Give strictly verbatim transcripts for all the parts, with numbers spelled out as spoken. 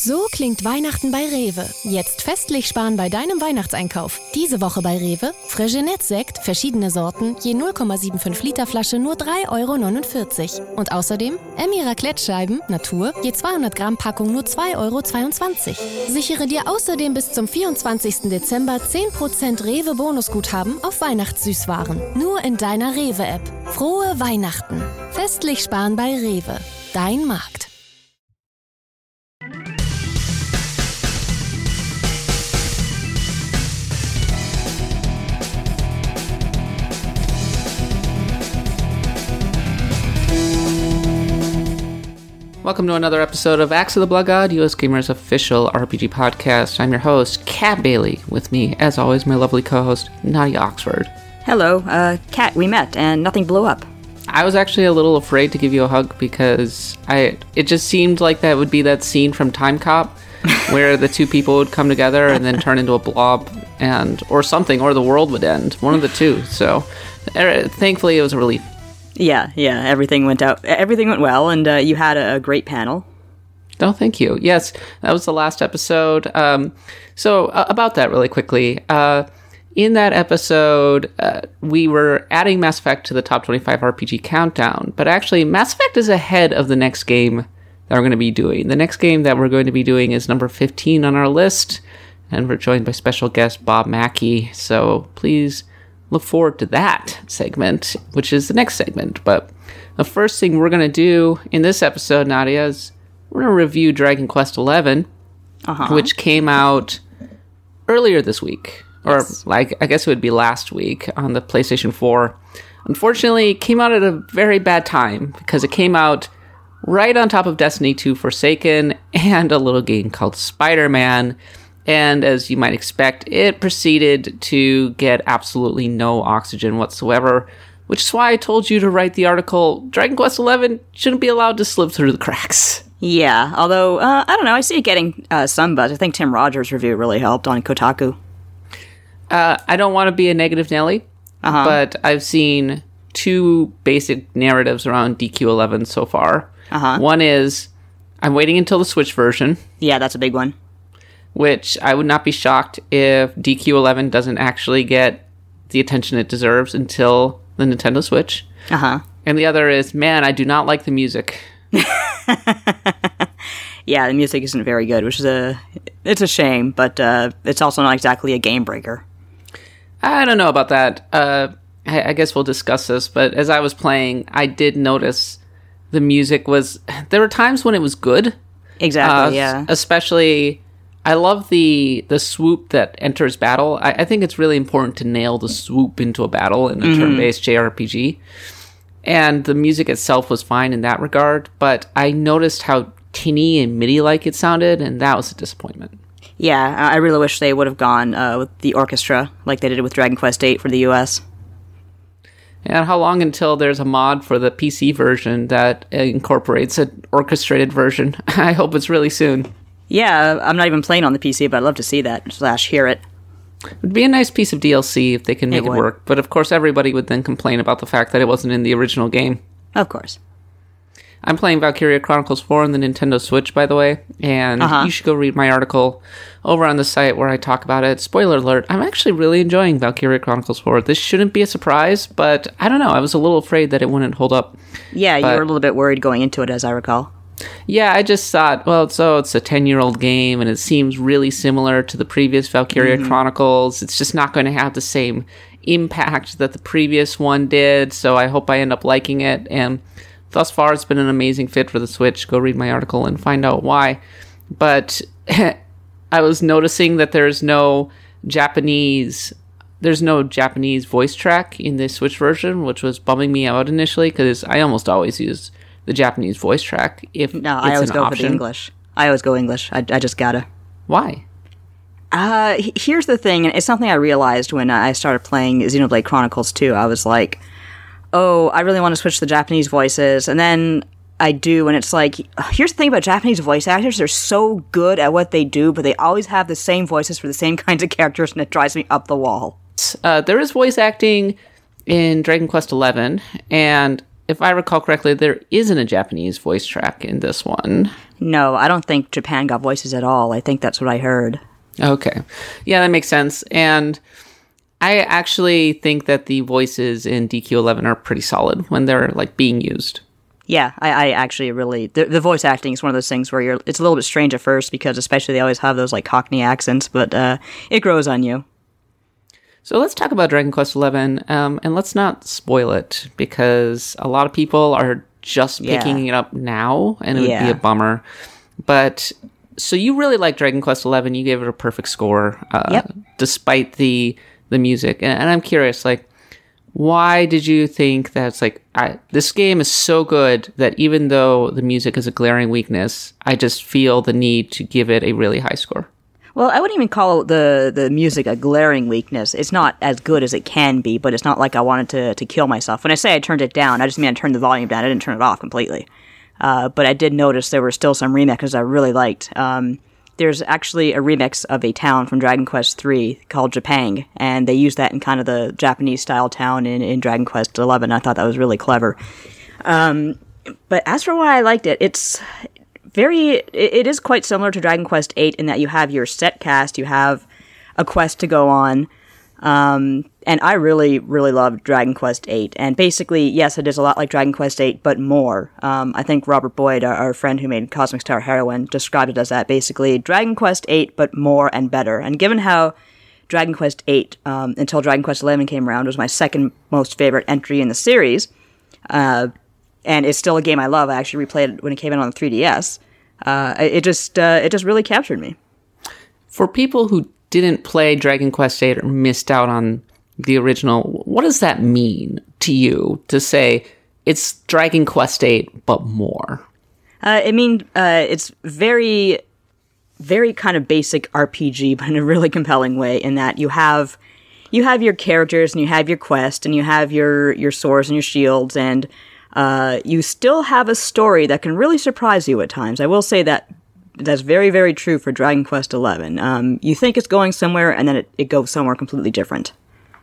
So klingt Weihnachten bei Rewe. Jetzt festlich sparen bei deinem Weihnachtseinkauf. Diese Woche bei Rewe: Fresgenet-Sekt, verschiedene Sorten, je null Komma fünfundsiebzig Liter Flasche nur drei Euro neunundvierzig. Und außerdem Emmy Raclette-Scheiben, Natur, je zweihundert Gramm Packung nur zwei Euro zweiundzwanzig. Sichere dir außerdem bis zum vierundzwanzigsten Dezember zehn Prozent Rewe-Bonusguthaben auf Weihnachtssüßwaren. Nur in deiner Rewe-App. Frohe Weihnachten. Festlich sparen bei Rewe. Dein Markt. Welcome to another episode of Axe of the Blood God, U S Gamer's official R P G podcast. I'm your host, Kat Bailey. With me, as always, my lovely co-host, Nadia Oxford. Hello, uh, Kat, we met, and nothing blew up. I was actually a little afraid to give you a hug because I it just seemed like that would be that scene from Time Cop where the two people would come together and then turn into a blob and or something, or the world would end. One of the two. So, er, thankfully, it was a relief. Yeah, yeah, everything went out. Everything went well, and uh, you had a, a great panel. Oh, thank you. Yes, that was the last episode. Um, so, uh, about that really quickly. Uh, in that episode, uh, we were adding Mass Effect to the top twenty-five R P G countdown, but actually, Mass Effect is ahead of the next game that we're going to be doing. The next game that we're going to be doing is number fifteen on our list, and we're joined by special guest Bob Mackey, so please look forward to that segment, which is the next segment. But the first thing we're going to do in this episode, Nadia, is we're going to review Dragon Quest eleven, uh-huh. which came out earlier this week. Or, yes. like, I guess it would be last week on the PlayStation four. Unfortunately, it came out at a very bad time, because it came out right on top of Destiny two Forsaken and a little game called Spider-Man. And as you might expect, it proceeded to get absolutely no oxygen whatsoever, which is why I told you to write the article, Dragon Quest eleven shouldn't be allowed to slip through the cracks. Yeah, although, uh, I don't know, I see it getting uh, some buzz. I think Tim Rogers' review really helped on Kotaku. Uh, I don't want to be a negative Nelly, uh-huh. but I've seen two basic narratives around D Q eleven so far. Uh-huh. One is, I'm waiting until the Switch version. Yeah, that's a big one. Which I would not be shocked if D Q eleven doesn't actually get the attention it deserves until the Nintendo Switch. Uh-huh. And the other is, man, I do not like the music. Yeah, the music isn't very good, which is a it's a shame, but uh, it's also not exactly a game breaker. I don't know about that. Uh, I, I guess we'll discuss this, but as I was playing, I did notice the music was... There were times when it was good. Exactly, uh, yeah. Especially... I love the the swoop that enters battle. I, I think it's really important to nail the swoop into a battle in a mm-hmm. turn-based J R P G. And the music itself was fine in that regard, but I noticed how tinny and MIDI-like it sounded, and that was a disappointment. Yeah, I really wish they would have gone uh, with the orchestra, like they did with Dragon Quest eight for the U S. And how long until there's a mod for the P C version that incorporates an orchestrated version? I hope it's really soon. Yeah, I'm not even playing on the P C, but I'd love to see that, slash hear it. It would be a nice piece of D L C if they can make it, it work, but of course everybody would then complain about the fact that it wasn't in the original game. Of course. I'm playing Valkyria Chronicles four on the Nintendo Switch, by the way, and uh-huh. you should go read my article over on the site where I talk about it. Spoiler alert, I'm actually really enjoying Valkyria Chronicles four. This shouldn't be a surprise, but I don't know, I was a little afraid that it wouldn't hold up. Yeah, but, you were a little bit worried going into it, as I recall. Yeah, I just thought, well, so it's a ten-year-old game, and it seems really similar to the previous Valkyria mm-hmm. Chronicles. It's just not going to have the same impact that the previous one did, so I hope I end up liking it, and thus far, it's been an amazing fit for the Switch. Go read my article and find out why. But I was noticing that there's no Japanese... There's no Japanese voice track in the Switch version, which was bumming me out initially, because I almost always use the Japanese voice track if no, it's I always an go option. for the English. I always go English. I, I just gotta. Why? Uh, here's the thing, and it's something I realized when I started playing Xenoblade Chronicles two. I was like, oh, I really want to switch to the Japanese voices, and then I do, and it's like, here's the thing about Japanese voice actors, they're so good at what they do, but they always have the same voices for the same kinds of characters, and it drives me up the wall. Uh, there is voice acting in Dragon Quest eleven, and if I recall correctly, there isn't a Japanese voice track in this one. No, I don't think Japan got voices at all. I think that's what I heard. Okay. Yeah, that makes sense. And I actually think that the voices in D Q eleven are pretty solid when they're like being used. Yeah, I, I actually really... The, the voice acting is one of those things where you're. It's a little bit strange at first because especially they always have those like Cockney accents, but uh, it grows on you. So let's talk about Dragon Quest eleven, um, and let's not spoil it because a lot of people are just picking Yeah. it up now, and it would Yeah. be a bummer. But so you really like Dragon Quest eleven. You gave it a perfect score, uh, Yep. despite the the music. And, and I'm curious, like, why did you think that it's like I, this game is so good that even though the music is a glaring weakness, I just feel the need to give it a really high score? Well, I wouldn't even call the, the music a glaring weakness. It's not as good as it can be, but it's not like I wanted to, to kill myself. When I say I turned it down, I just mean I turned the volume down. I didn't turn it off completely. Uh, but I did notice there were still some remixes I really liked. Um, there's actually a remix of a town from Dragon Quest three called Japang, and they used that in kind of the Japanese-style town in, in Dragon Quest eleven. I thought that was really clever. Um, but as for why I liked it, it's... Very, it, it is quite similar to Dragon Quest eight in that you have your set cast, you have a quest to go on, um, and I really, really loved Dragon Quest eight. And basically, yes, it is a lot like Dragon Quest eight, but more. Um, I think Robert Boyd, our, our friend who made Cosmic Star Heroine, described it as that, basically, Dragon Quest eight, but more and better. And given how Dragon Quest eight, um, until Dragon Quest eleven came around, was my second most favorite entry in the series, uh, and it's still a game I love. I actually replayed it when it came out on the three D S. Uh, it just uh, it just really captured me. For people who didn't play Dragon Quest eight or missed out on the original, what does that mean to you to say it's Dragon Quest eight but more? Uh, I mean, uh, it's very, very kind of basic R P G, but in a really compelling way. In that you have you have your characters and you have your quest and you have your your swords and your shields and Uh, you still have a story that can really surprise you at times. I will say that that's very, very true for Dragon Quest eleven. Um, you think it's going somewhere, and then it, it goes somewhere completely different.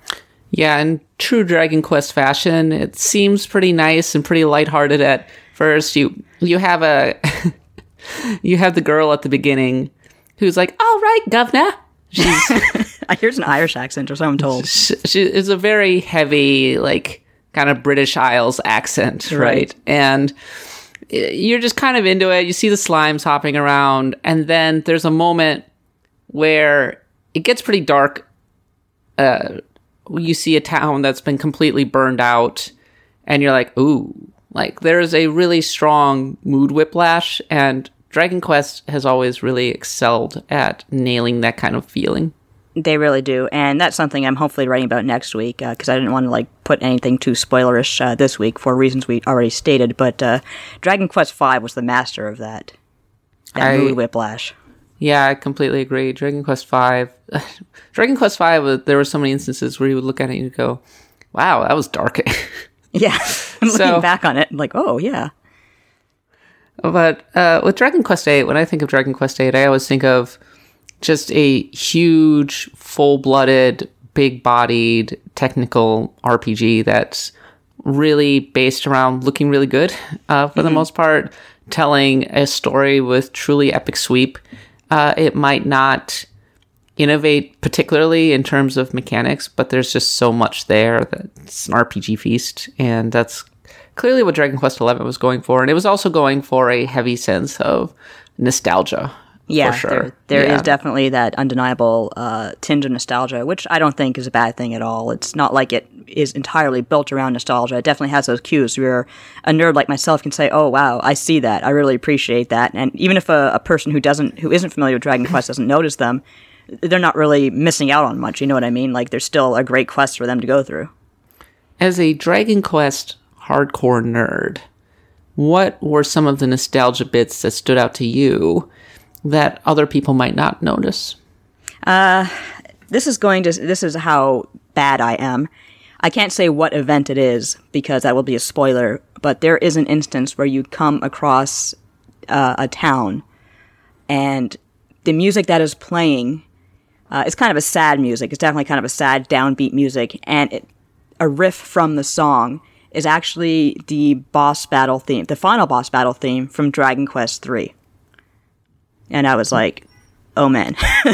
Yeah, in true Dragon Quest fashion, it seems pretty nice and pretty lighthearted at first. You you have a you have the girl at the beginning who's like, "All right, governor." She's I hear it's an Irish accent, or so I'm told. she, she is a very heavy, like, kind of British Isles accent, right? Right. And you're just kind of into it. You see the slimes hopping around, and then there's a moment where it gets pretty dark. Uh, you see a town that's been completely burned out, and you're like, ooh. Like, there's a really strong mood whiplash, and Dragon Quest has always really excelled at nailing that kind of feeling. They really do, and that's something I'm hopefully writing about next week, because uh, I didn't want to like put anything too spoilerish uh, this week for reasons we already stated, but uh, Dragon Quest five was the master of that, that I, mood whiplash. Yeah, I completely agree. Dragon Quest five, Dragon Quest five, there were so many instances where you would look at it and you'd go, wow, that was dark. Yeah, I'm So- looking back on it, I'm like, oh, yeah. But uh, with Dragon Quest eight, when I think of Dragon Quest eight, I always think of just a huge, full-blooded, big-bodied, technical R P G that's really based around looking really good, uh, for mm-hmm. the most part, telling a story with truly epic sweep. Uh, it might not innovate particularly in terms of mechanics, but there's just so much there that it's an R P G feast, and that's clearly what Dragon Quest eleven was going for. And it was also going for a heavy sense of nostalgia. Yeah, for sure. there, there yeah. is definitely that undeniable uh, tinge of nostalgia, which I don't think is a bad thing at all. It's not like it is entirely built around nostalgia. It definitely has those cues where a nerd like myself can say, "Oh, wow, I see that. I really appreciate that." And even if a, a person who doesn't, who isn't familiar with Dragon Quest doesn't notice them, they're not really missing out on much. You know what I mean? Like, there's still a great quest for them to go through. As a Dragon Quest hardcore nerd, what were some of the nostalgia bits that stood out to you that other people might not notice? Uh, this is going to, this is how bad I am. I can't say what event it is because that will be a spoiler, but there is an instance where you come across uh, a town and the music that is playing uh, is kind of a sad music. It's definitely kind of a sad downbeat music, and it, a riff from the song is actually the boss battle theme, the final boss battle theme from Dragon Quest three. And I was like, oh man,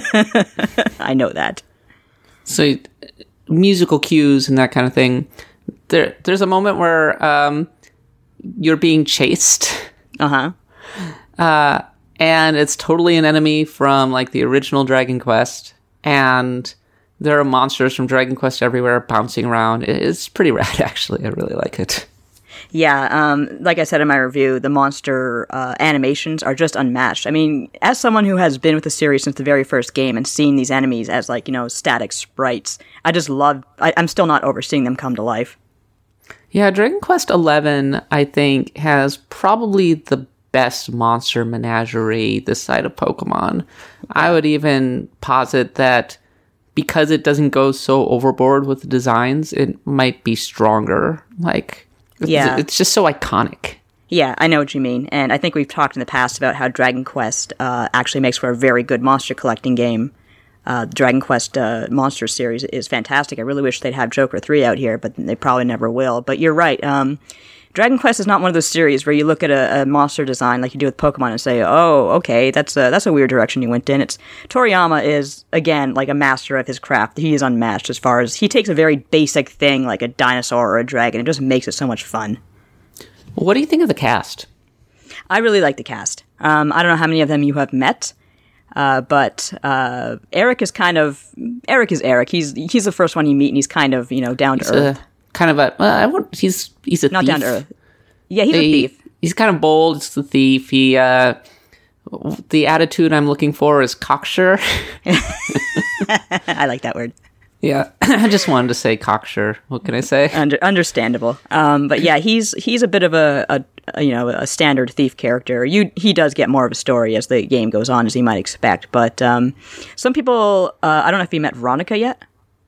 I know that. So musical cues and that kind of thing. There, there's a moment where um, you're being chased. Uh-huh. Uh, and it's totally an enemy from like the original Dragon Quest. And there are monsters from Dragon Quest everywhere bouncing around. It's pretty rad, actually. I really like it. Yeah, um, like I said in my review, the monster uh, animations are just unmatched. I mean, as someone who has been with the series since the very first game and seen these enemies as, like, you know, static sprites, I just love... I, I'm still not over seeing them come to life. Yeah, Dragon Quest eleven, I think, has probably the best monster menagerie this side of Pokemon. I would even posit that because it doesn't go so overboard with the designs, it might be stronger. Like, yeah. It's just so iconic. Yeah, I know what you mean. And I think we've talked in the past about how Dragon Quest uh, actually makes for a very good monster collecting game. Uh, the Dragon Quest uh, Monster series is fantastic. I really wish they'd have Joker three out here, but they probably never will. But you're right. Um, Dragon Quest is not one of those series where you look at a, a monster design like you do with Pokemon and say, oh, okay, that's a, that's a weird direction you went in. It's Toriyama is, again, like a master of his craft. He is unmatched as far as he takes a very basic thing like a dinosaur or a dragon and just makes it so much fun. What do you think of the cast? I really like the cast. Um, I don't know how many of them you have met, uh, but uh, Eric is kind of... Eric is Eric. He's he's the first one you meet, and he's kind of, you know, down to earth. Kind of a... Well, I won't, he's he's a Not thief. down to earth. Yeah, he's he, a thief. He's kind of bold. It's the thief. He... Uh, the attitude I'm looking for is cocksure. I like that word. Yeah, I just wanted to say cocksure. What can I say? Under, understandable. Um, but yeah, he's he's a bit of a, a, a you know a standard thief character. You he does get more of a story as the game goes on, as you might expect. But um, some people, uh, I don't know if you met Veronica yet.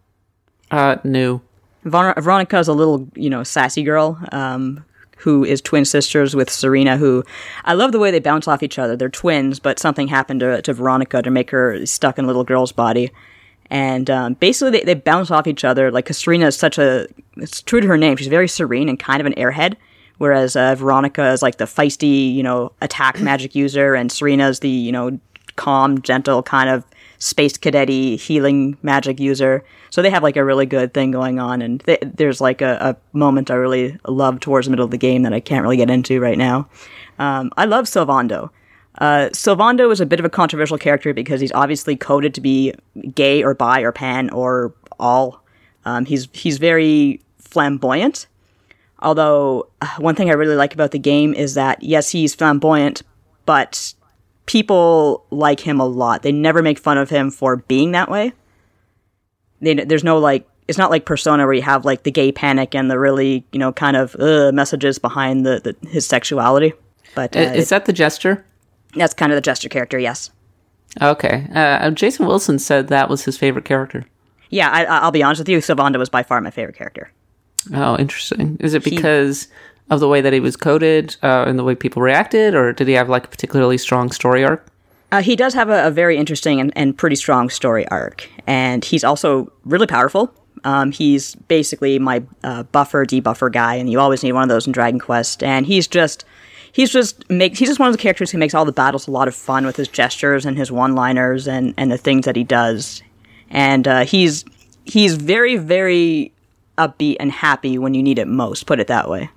Uh, no. Ver- Veronica is a little you know sassy girl. Um, who is twin sisters with Serena, who I love the way they bounce off each other. They're twins, but something happened to, to Veronica to make her stuck in a little girl's body. And um, basically, they, they bounce off each other. Like, cause Serena is such a... It's true to her name. She's very serene and kind of an airhead. Whereas uh, Veronica is like the feisty, you know, attack magic user. And Serena is the, you know, calm, gentle, kind of space cadet-y healing magic user. So they have like a really good thing going on. And they, there's like a, a moment I really love towards the middle of the game that I can't really get into right now. Um, I love Sylvando. Uh, Sylvando is a bit of a controversial character because he's obviously coded to be gay or bi or pan or all. Um, he's he's very flamboyant. Although, uh, one thing I really like about the game is that, yes, he's flamboyant, but people like him a lot. They never make fun of him for being that way. They, there's no, like, it's not like Persona where you have, like, the gay panic and the really, you know, kind of uh, messages behind the, the his sexuality. But uh, Is that the Jester? That's kind of the Jester character, yes. Okay. Uh, Jason Wilson said that was his favorite character. Yeah, I, I'll be honest with you, Sylvando was by far my favorite character. Oh, interesting. Is it because he, of the way that he was coded uh, and the way people reacted, or did he have like a particularly strong story arc? Uh, he does have a, a very interesting and, and pretty strong story arc, and he's also really powerful. Um, he's basically my uh, buffer, debuffer guy, and you always need one of those in Dragon Quest, and he's just... He's just makes he's just one of the characters who makes all the battles a lot of fun with his gestures and his one-liners and, and the things that he does. And uh, he's he's very, very upbeat and happy when you need it most, put it that way.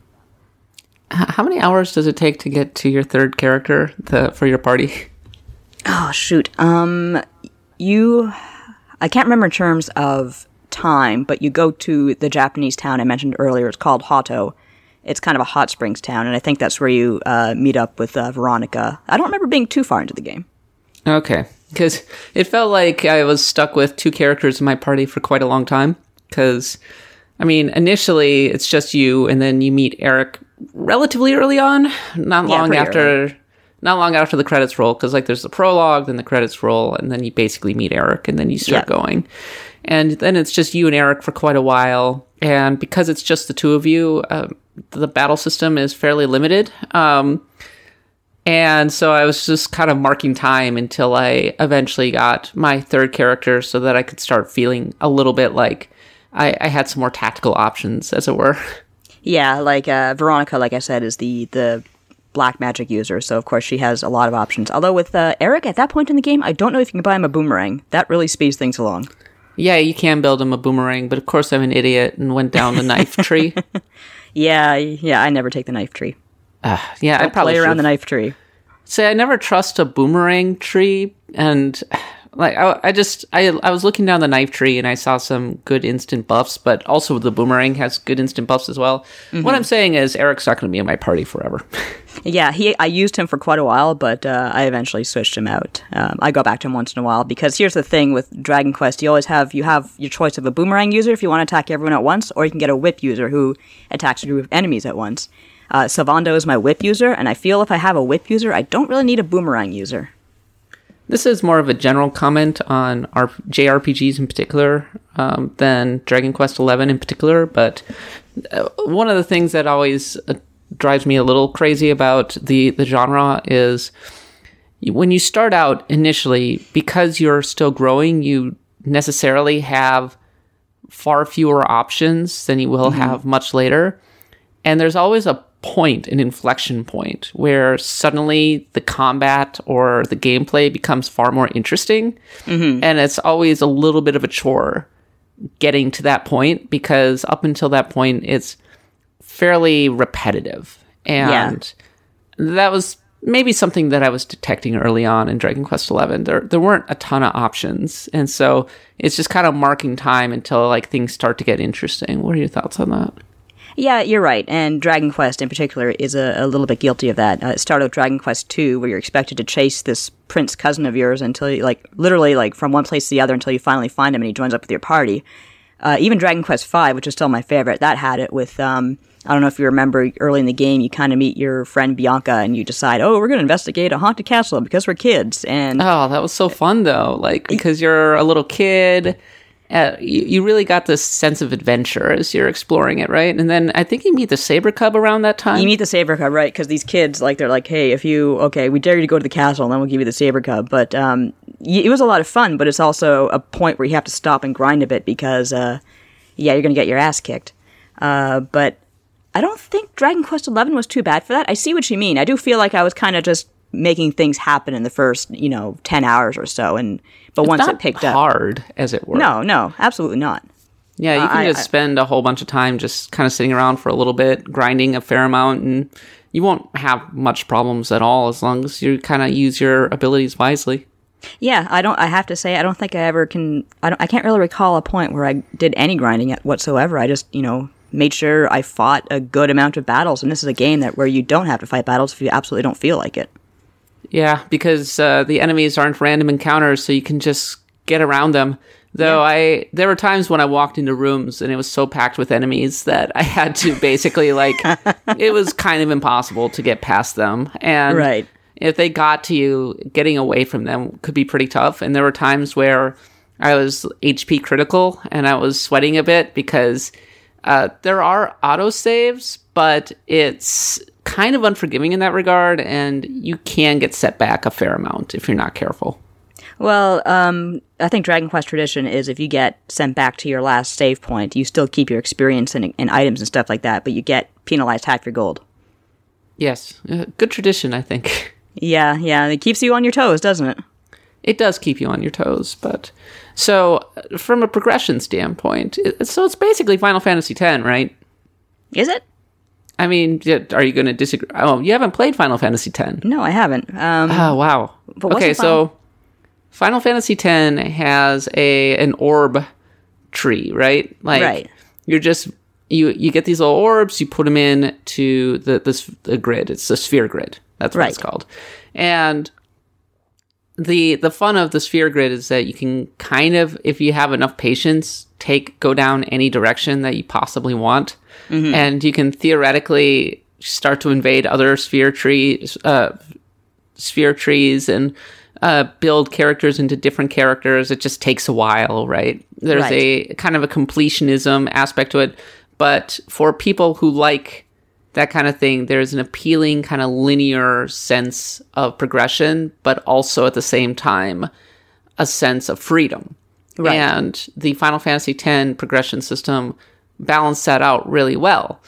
How many hours does it take to get to your third character the, for your party? Oh, shoot. Um, you... I can't remember in terms of time, but you go to the Japanese town I mentioned earlier. It's called Hato. It's kind of a hot springs town, and I think that's where you uh, meet up with uh, Veronica. I don't remember being too far into the game. Okay, because it felt like I was stuck with two characters in my party for quite a long time. Because, I mean, initially it's just you, and then you meet Eric relatively early on, not Yeah, long after, early. not long after the credits roll. Because like there's the prologue, then the credits roll, and then you basically meet Eric, and then you start Yeah. going. And then it's just you and Eric for quite a while. And because it's just the two of you, uh, the battle system is fairly limited. Um, and so I was just kind of marking time until I eventually got my third character so that I could start feeling a little bit like I, I had some more tactical options, as it were. Yeah, like uh, Veronica, like I said, is the the black magic user, so of course she has a lot of options. Although with uh, Eric, at that point in the game, I don't know if you can buy him a boomerang. That really speeds things along. Yeah, you can build him a boomerang, but of course I'm an idiot and went down the knife tree. Yeah, yeah, I never take the knife tree. Uh, yeah, Don't I probably play around should've. the knife tree. Say, I never trust a boomerang tree, and like I, I just I I was looking down the knife tree and I saw some good instant buffs, but also the boomerang has good instant buffs as well. Mm-hmm. What I'm saying is Eric's not going to be in my party forever. Yeah, he I used him for quite a while, but uh, I eventually switched him out. Um, I go back to him once in a while because here's the thing with Dragon Quest: you always have you have your choice of a boomerang user if you want to attack everyone at once, or you can get a whip user who attacks a group of enemies at once. Uh, Sylvando is my whip user, and I feel if I have a whip user, I don't really need a boomerang user. This is more of a general comment on our J R P Gs in particular um, than Dragon Quest eleven in particular, but uh, one of the things that always uh, drives me a little crazy about the, the genre is when you start out initially, because you're still growing, you necessarily have far fewer options than you will mm-hmm. have much later. And there's always a point, an inflection point, where suddenly the combat or the gameplay becomes far more interesting. Mm-hmm. And it's always a little bit of a chore getting to that point, because up until that point, it's fairly repetitive. And yeah. that was maybe something that I was detecting early on in Dragon Quest eleven. There there weren't a ton of options. And so it's just kind of marking time until like things start to get interesting. What are your thoughts on that? Yeah, you're right. And Dragon Quest in particular is a, a little bit guilty of that. Uh, it started with Dragon Quest two, where you're expected to chase this prince cousin of yours until you, like, literally, like, from one place to the other until you finally find him and he joins up with your party. Uh, even Dragon Quest five, which is still my favorite, that had it with, um, I don't know if you remember early in the game, you kind of meet your friend Bianca and you decide, oh, we're going to investigate a haunted castle because we're kids. And oh, that was so fun, though. Like, because you're a little kid. Uh, you, you really got this sense of adventure as you're exploring it, right? And then I think you meet the Saber Cub around that time. You meet the Saber Cub, right? Because these kids, like, they're like, hey, if you, okay, we dare you to go to the castle, and then we'll give you the Saber Cub. But um, y- it was a lot of fun, but it's also a point where you have to stop and grind a bit because, uh, yeah, you're going to get your ass kicked. Uh, but I don't think Dragon Quest eleven was too bad for that. I see what you mean. I do feel like I was kind of just making things happen in the first, you know, ten hours or so, and but it's once not it picked hard, up, hard as it were. No, no, absolutely not. Yeah, you can uh, just I, spend a whole bunch of time just kind of sitting around for a little bit, grinding a fair amount, and you won't have much problems at all as long as you kind of use your abilities wisely. Yeah, I don't. I have to say, I don't think I ever can. I don't. I can't really recall a point where I did any grinding whatsoever. I just, you know, made sure I fought a good amount of battles, and this is a game that where you don't have to fight battles if you absolutely don't feel like it. Yeah, because uh, the enemies aren't random encounters, so you can just get around them. Though yeah. I, there were times when I walked into rooms and it was so packed with enemies that I had to basically, like, it was kind of impossible to get past them. And right. if they got to you, getting away from them could be pretty tough. And there were times where I was H P critical and I was sweating a bit because uh, there are autosaves, but it's kind of unforgiving in that regard, and you can get set back a fair amount if you're not careful. Well, um, I think Dragon Quest tradition is if you get sent back to your last save point, you still keep your experience and, and items and stuff like that, but you get penalized half your gold. Yes, uh, good tradition, I think. Yeah, yeah, it keeps you on your toes, doesn't it? It does keep you on your toes, but... So, from a progression standpoint, it, so it's basically Final Fantasy X, right? Is it? I mean, are you going to disagree? Oh, you haven't played Final Fantasy X. No, I haven't. Um, oh, wow. Okay, so Final Fantasy X has a an orb tree, right? Like, right. You're just you you get these little orbs, you put them in to the this the grid. It's the sphere grid. That's what right. it's called. And the the fun of the sphere grid is that you can kind of, if you have enough patience, take go down any direction that you possibly want. Mm-hmm. And you can theoretically start to invade other sphere trees, uh, sphere trees, and uh, build characters into different characters. It just takes a while, right? There's right. a kind of a completionism aspect to it, but for people who like that kind of thing, there's an appealing kind of linear sense of progression, but also at the same time a sense of freedom. Right. And the Final Fantasy X progression system balance that out really well.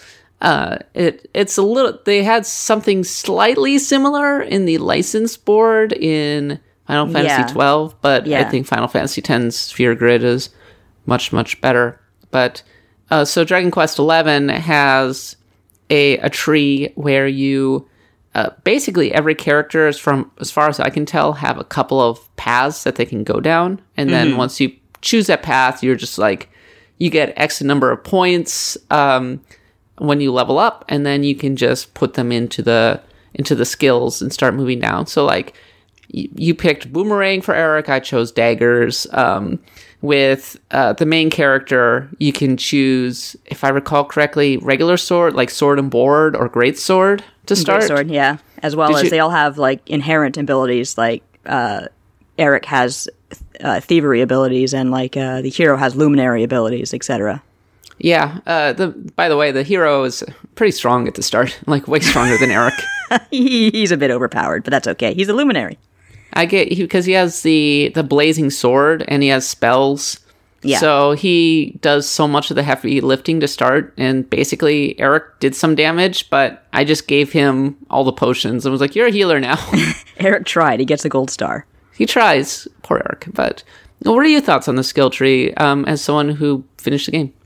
uh, it it's a little. They had something slightly similar in the license board in Final Fantasy Yeah. twelve, but Yeah. I think Final Fantasy X's Sphere Grid is much much better. But uh, so Dragon Quest eleven has a a tree where you uh, basically every character is, from as far as I can tell, have a couple of paths that they can go down, and then Mm-hmm. once you choose that path, you're just like you get X number of points um, when you level up, and then you can just put them into the into the skills and start moving down. So like you, you picked boomerang for Eric, I chose daggers. Um, with uh, the main character, you can choose, if I recall correctly, regular sword, like sword and board, or great sword to start. Sword, yeah. As well Did as you- they all have like inherent abilities. Like uh, Eric has uh, thievery abilities, and like uh, the hero has luminary abilities, et cetera. Yeah. Uh, the by the way, the hero is pretty strong at the start, like way stronger than Eric. He's a bit overpowered, but that's okay. He's a luminary. I get because he has the the blazing sword and he has spells. Yeah. So he does so much of the heavy lifting to start, and basically Eric did some damage, but I just gave him all the potions and was like, "You're a healer now." Eric tried. He gets a gold star. He tries, poor Eric. But what are your thoughts on the skill tree um, as someone who finished the game?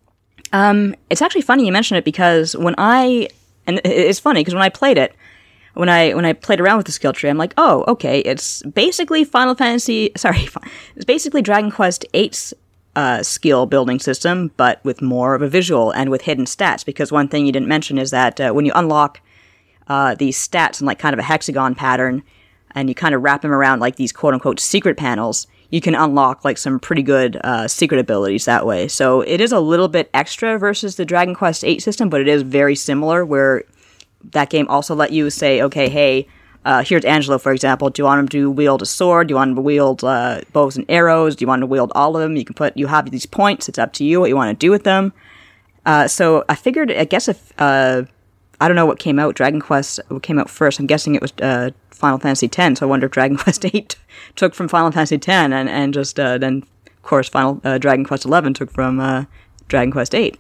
Um, it's actually funny you mention it because when I and it- it's funny because when I played it, when I when I played around with the skill tree, I'm like, oh, okay, it's basically Final Fantasy. Sorry, it's basically Dragon Quest eight's uh, skill building system, but with more of a visual and with hidden stats. Because one thing you didn't mention is that uh, when you unlock uh, these stats in like kind of a hexagon pattern, and you kind of wrap them around like these quote unquote secret panels, you can unlock like some pretty good uh, secret abilities that way. So it is a little bit extra versus the Dragon Quest eight system, but it is very similar where that game also let you say, okay, hey, uh, here's Angelo, for example. Do you want him to wield a sword? Do you want him to wield uh, bows and arrows? Do you want him to wield all of them? You can put, you have these points. It's up to you what you want to do with them. Uh, so I figured, I guess if, uh, I don't know what came out, Dragon Quest, what came out first. I'm guessing it was uh, Final Fantasy X. So I wonder if Dragon Quest eight took from Final Fantasy X, and, and just uh, then, of course, Final uh, Dragon Quest eleven took from uh, Dragon Quest eight.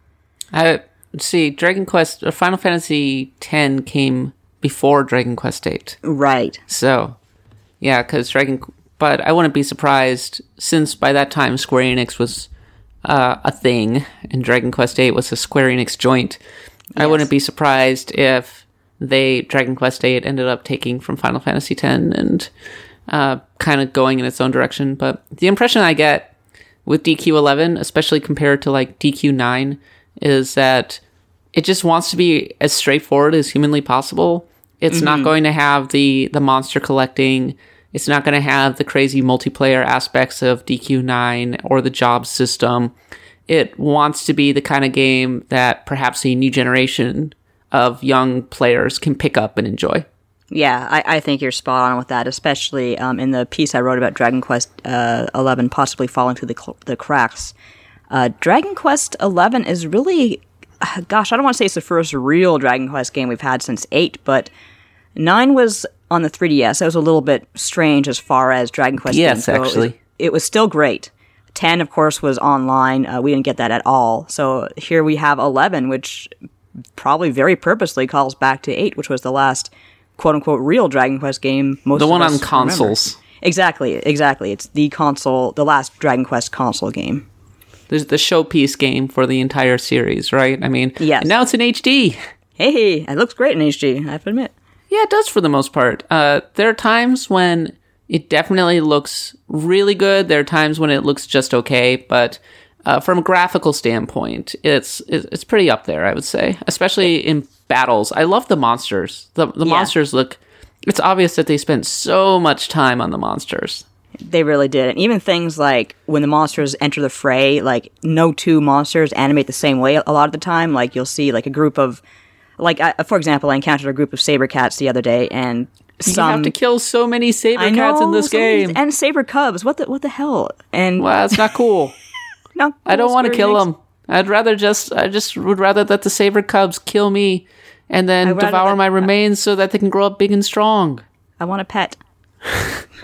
I see. Dragon Quest, or Final Fantasy X came before Dragon Quest eight. Right. So, yeah, because Dragon. But I wouldn't be surprised since by that time Square Enix was uh, a thing, and Dragon Quest eight was a Square Enix joint. I wouldn't be surprised if they Dragon Quest eight ended up taking from Final Fantasy X and uh, kind of going in its own direction. But the impression I get with D Q eleven, especially compared to like D Q nine, is that it just wants to be as straightforward as humanly possible. It's mm-hmm. not going to have the the monster collecting. It's not going to have the crazy multiplayer aspects of D Q nine or the job system. It wants to be the kind of game that perhaps a new generation of young players can pick up and enjoy. Yeah, I, I think you're spot on with that, especially um, in the piece I wrote about Dragon Quest uh, eleven possibly falling through the, cl- the cracks. Uh, Dragon Quest eleven is really, uh, gosh, I don't want to say it's the first real Dragon Quest game we've had since eight, but nine was on the three D S. That was a little bit strange as far as Dragon Quest yes, games go. actually. It, it was still great. ten, of course, was online. Uh, we didn't get that at all. So here we have eleven, which probably very purposely calls back to eight, which was the last quote-unquote real Dragon Quest game most The of one us on consoles. remember. Exactly, exactly. It's the console, the last Dragon Quest console game. There's the showpiece game for the entire series, right? I mean, Yes. And now it's in H D. Hey, it looks great in H D, I have to admit. Yeah, it does for the most part. Uh, there are times when it definitely looks really good. There are times when it looks just okay, but uh, from a graphical standpoint, it's it's pretty up there, I would say. Especially in battles. I love the monsters. The the Yeah. monsters look. It's obvious that they spent so much time on the monsters. They really did. And even things like when the monsters enter the fray, like no two monsters animate the same way a lot of the time. Like you'll see like a group of, like I, for example, I encountered a group of saber cats the other day, and some You have to kill so many saber I know, cats in this so many- game. and saber cubs. What the what the hell? And Well, that's not cool. no, I don't want to Square kill Enix. them. I'd rather just, I just would rather that the saber cubs kill me and then I'd rather devour that- my remains so that they can grow up big and strong. I want a pet.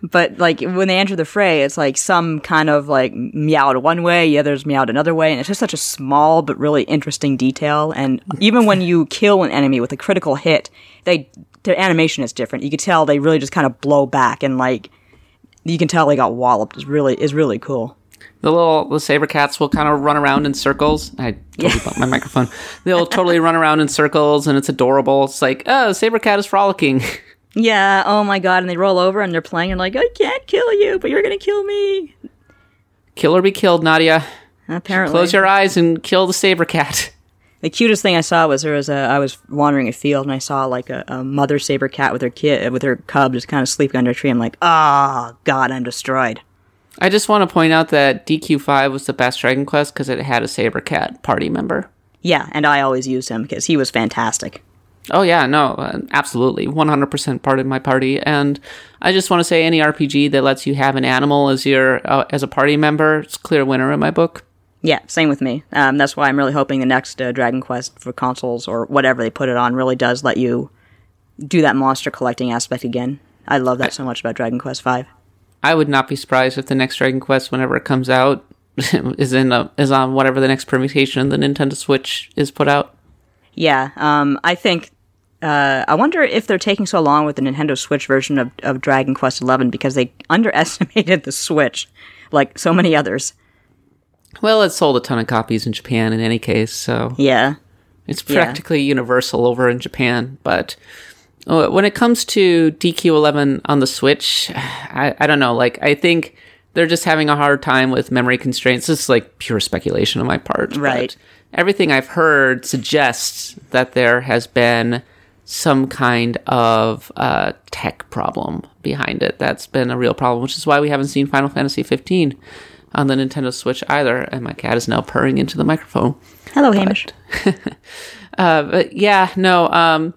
But, like, when they enter the fray, it's like some kind of, like, meowed one way, the others meowed another way, and it's just such a small but really interesting detail. And even when you kill an enemy with a critical hit, they their animation is different. You can tell they really just kind of blow back, and, like, you can tell they got walloped. It's really, it's really cool. The little the saber cats will kind of run around in circles. I totally bumped my microphone. They'll totally run around in circles, and it's adorable. It's like, oh, saber cat is frolicking. Yeah, oh my god, and they roll over and they're playing and like, I can't kill you, but you're gonna kill me. Kill or be killed, Nadia. Apparently. Close your eyes and kill the saber cat. The cutest thing I saw was there was a, I was wandering a field and I saw like a, a mother saber cat with her kid, with her cub just kind of sleeping under a tree. I'm like, oh god, I'm destroyed. I just want to point out that D Q five was the best Dragon Quest because it had a saber cat party member. Yeah, and I always used him because he was fantastic. Oh, yeah, no, uh, absolutely. one hundred percent part of my party. And I just want to say any R P G that lets you have an animal as your uh, as a party member, it's a clear winner in my book. Yeah, same with me. Um, that's why I'm really hoping the next uh, Dragon Quest for consoles or whatever they put it on really does let you do that monster collecting aspect again. I love that so much about Dragon Quest five. I would not be surprised if the next Dragon Quest, whenever it comes out, is in a, is on whatever the next permutation the Nintendo Switch is put out. Yeah, um, I think, uh, I wonder if they're taking so long with the Nintendo Switch version of, of Dragon Quest eleven because they underestimated the Switch, like so many others. Well, it sold a ton of copies in Japan in any case, so... Yeah. It's practically yeah. universal over in Japan, but when it comes to D Q eleven on the Switch, I, I don't know, like, I think they're just having a hard time with memory constraints. This is, like, pure speculation on my part. Right. But everything I've heard suggests that there has been some kind of uh, tech problem behind it. That's been a real problem, which is why we haven't seen Final Fantasy fifteen on the Nintendo Switch either. And my cat is now purring into the microphone. Hello, Hamish. But, uh, but yeah, no, um,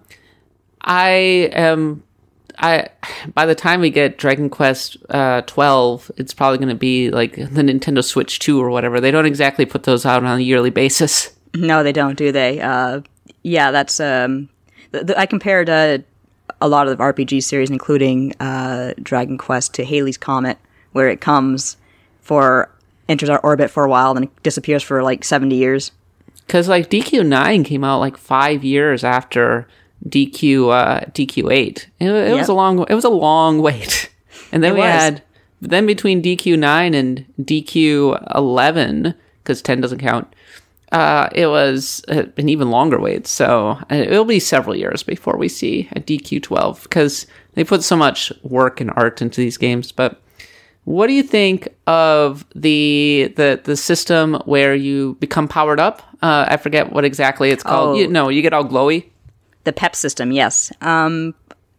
I am... I by the time we get Dragon Quest uh, twelve, it's probably going to be like the Nintendo Switch two or whatever. They don't exactly put those out on a yearly basis. No, they don't, do they? Uh, yeah, that's... Um, th- th- I compared uh, a lot of the R P G series, including uh, Dragon Quest, to Halley's Comet, where it comes for... enters our orbit for a while, then it disappears for like seventy years. Because like D Q nine came out like five years after... D Q uh, D Q eight. It, it yep. was a long. It was a long wait, and then it we was. had then between D Q nine and D Q eleven, because ten doesn't count. Uh, it was an even longer wait. So it'll be several years before we see a D Q twelve because they put so much work and art into these games. But what do you think of the the the system where you become powered up? Uh, I forget what exactly it's called. Oh. You, no, you get all glowy. The P E P system, yes. Um,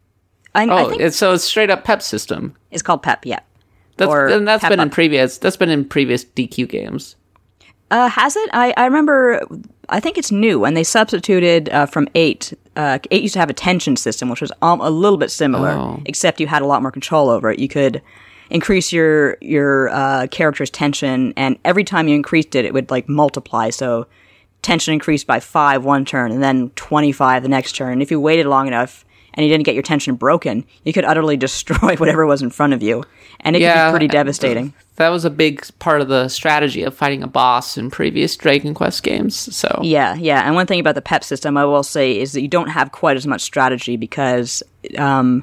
I, oh, I think it's, so it's straight up P E P system. It's called P E P, yeah. That's, or and that's Pep been up. in previous. That's been in previous D Q games. Uh, has it? I, I remember. I think it's new, and they substituted uh, from eight. Uh, eight used to have a tension system, which was um, a little bit similar, oh. except you had a lot more control over it. You could increase your your uh, character's tension, and every time you increased it, it would like multiply. So tension increased by five one turn, and then twenty-five the next turn. And if you waited long enough and you didn't get your tension broken, you could utterly destroy whatever was in front of you, and it yeah, could be pretty devastating. That was a big part of the strategy of fighting a boss in previous Dragon Quest games. So yeah, yeah. And one thing about the P E P system, I will say, is that you don't have quite as much strategy because, um,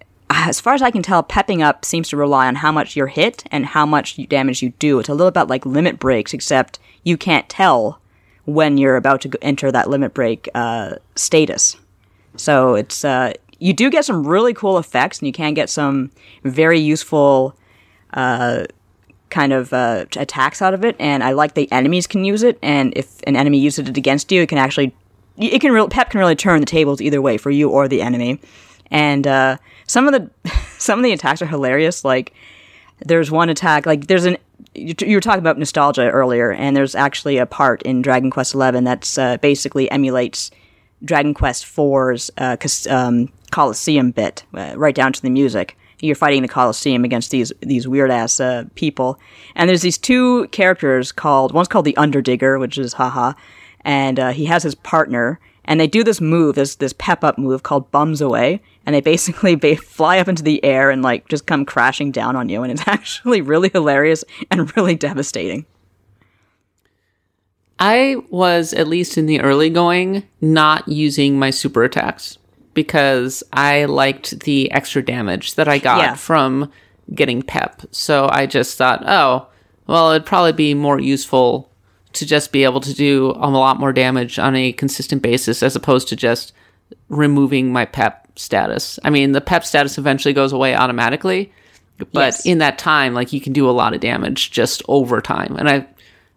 as far as I can tell, pepping up seems to rely on how much you're hit and how much damage you do. It's a little bit like limit breaks, except you can't tell when you're about to enter that limit break uh, status. So it's uh, you do get some really cool effects, and you can get some very useful uh, kind of uh, attacks out of it. And I like the enemies can use it, and if an enemy uses it against you, it can actually it can re- P E P can really turn the tables either way for you or the enemy. And uh, some of the some of the attacks are hilarious. Like there's one attack, like there's an you were talking about nostalgia earlier, and there's actually a part in Dragon Quest eleven that's uh, basically emulates Dragon Quest four's uh, um, Colosseum bit, uh, right down to the music. You're fighting the Colosseum against these these weird ass uh, people, and there's these two characters called one's called the Underdigger, which is haha, and uh, he has his partner, and they do this move, this this pep up move called Bums Away, and they basically they fly up into the air and like just come crashing down on you, and it's actually really hilarious and really devastating. I was, at least in the early going, not using my super attacks because I liked the extra damage that I got Yeah. from getting pep. So I just thought, oh, well, it'd probably be more useful to just be able to do a lot more damage on a consistent basis as opposed to just removing my pep status. I mean, the pep status eventually goes away automatically, but Yes. in that time, like, you can do a lot of damage just over time. And I,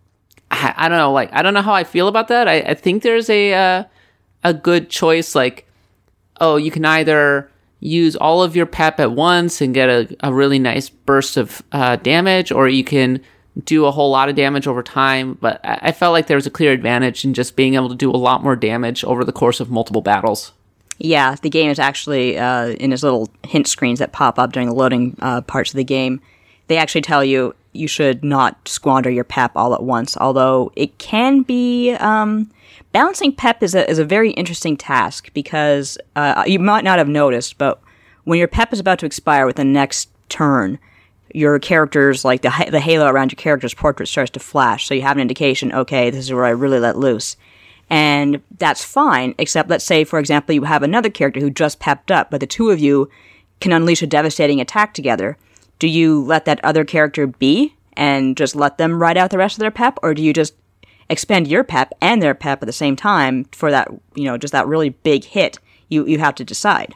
I, I don't know, like, I don't know how I feel about that. I, I think there's a, uh, a good choice, like, oh, you can either use all of your pep at once and get a, a really nice burst of uh, damage, or you can do a whole lot of damage over time. But I, I felt like there was a clear advantage in just being able to do a lot more damage over the course of multiple battles. Yeah, the game is actually, uh, in its little hint screens that pop up during the loading uh, parts of the game, they actually tell you you should not squander your pep all at once, although it can be... Um, balancing pep is a, is a very interesting task because uh, you might not have noticed, but when your pep is about to expire with the next turn, your character's, like, the, the halo around your character's portrait starts to flash, so you have an indication, okay, this is where I really let loose. And that's fine, except let's say, for example, you have another character who just pepped up, but the two of you can unleash a devastating attack together. Do you let that other character be and just let them ride out the rest of their pep, or do you just expend your pep and their pep at the same time for that, you know, just that really big hit? You you have to decide.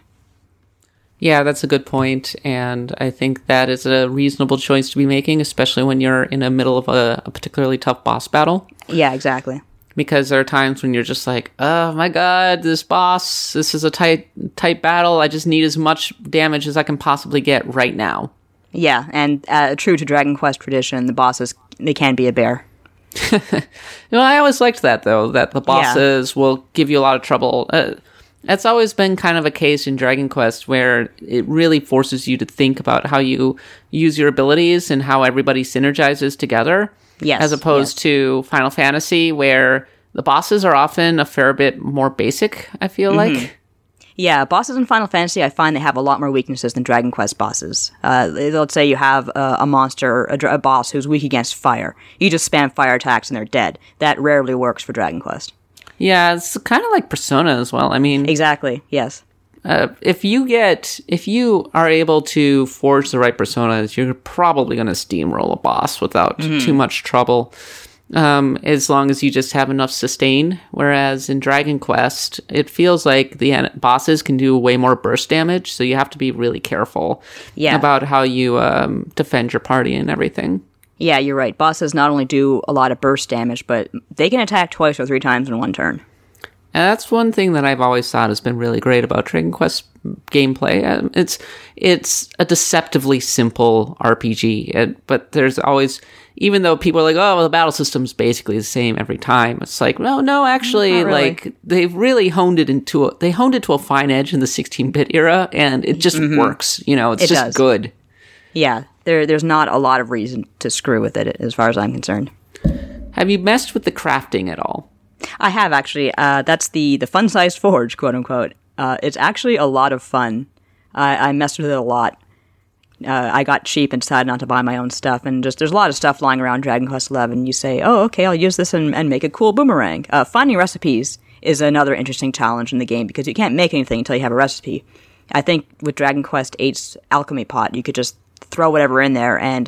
Yeah, that's a good point, and I think that is a reasonable choice to be making, especially when you're in the middle of a, a particularly tough boss battle. Yeah, exactly. Because there are times when you're just like, oh my god, this boss, this is a tight, tight battle. I just need as much damage as I can possibly get right now. Yeah, and uh, true to Dragon Quest tradition, the bosses, they can be a bear. You know, I always liked that, though, that the bosses yeah. will give you a lot of trouble. Uh, that's always been kind of a case in Dragon Quest where it really forces you to think about how you use your abilities and how everybody synergizes together. Yes. As opposed yes. to Final Fantasy, where the bosses are often a fair bit more basic, I feel mm-hmm. like. Yeah, bosses in Final Fantasy, I find they have a lot more weaknesses than Dragon Quest bosses. Uh, let's say you have a, a monster, a, a boss who's weak against fire. You just spam fire attacks and they're dead. That rarely works for Dragon Quest. Yeah, it's kind of like Persona as well. I mean... Exactly, yes. Uh, if you get... If you are able to forge the right personas, you're probably going to steamroll a boss without mm-hmm. too much trouble. Um, as long as you just have enough sustain. Whereas in Dragon Quest, it feels like the en- bosses can do way more burst damage, so you have to be really careful yeah. about how you um, defend your party and everything. Yeah, you're right. Bosses not only do a lot of burst damage, but they can attack twice or three times in one turn. And that's one thing that I've always thought has been really great about Dragon Quest gameplay. Um, it's it's a deceptively simple R P G, it, but there's always, even though people are like, oh, well, the battle system's basically the same every time, it's like, no, no, actually, really. like, they've really honed it into a, they honed it to a fine edge in the sixteen-bit era, and it just mm-hmm. works, you know, it's it just does. good. Yeah, there there's not a lot of reason to screw with it, as far as I'm concerned. Have you messed with the crafting at all? I have, actually. Uh, that's the, the fun-sized forge, quote-unquote. Uh, it's actually a lot of fun. I, I messed with it a lot. Uh, I got cheap and decided not to buy my own stuff, and just there's a lot of stuff lying around Dragon Quest eleven. You say, oh, okay, I'll use this and, and make a cool boomerang. Uh, finding recipes is another interesting challenge in the game, because you can't make anything until you have a recipe. I think with Dragon Quest eight's alchemy pot, you could just throw whatever in there, and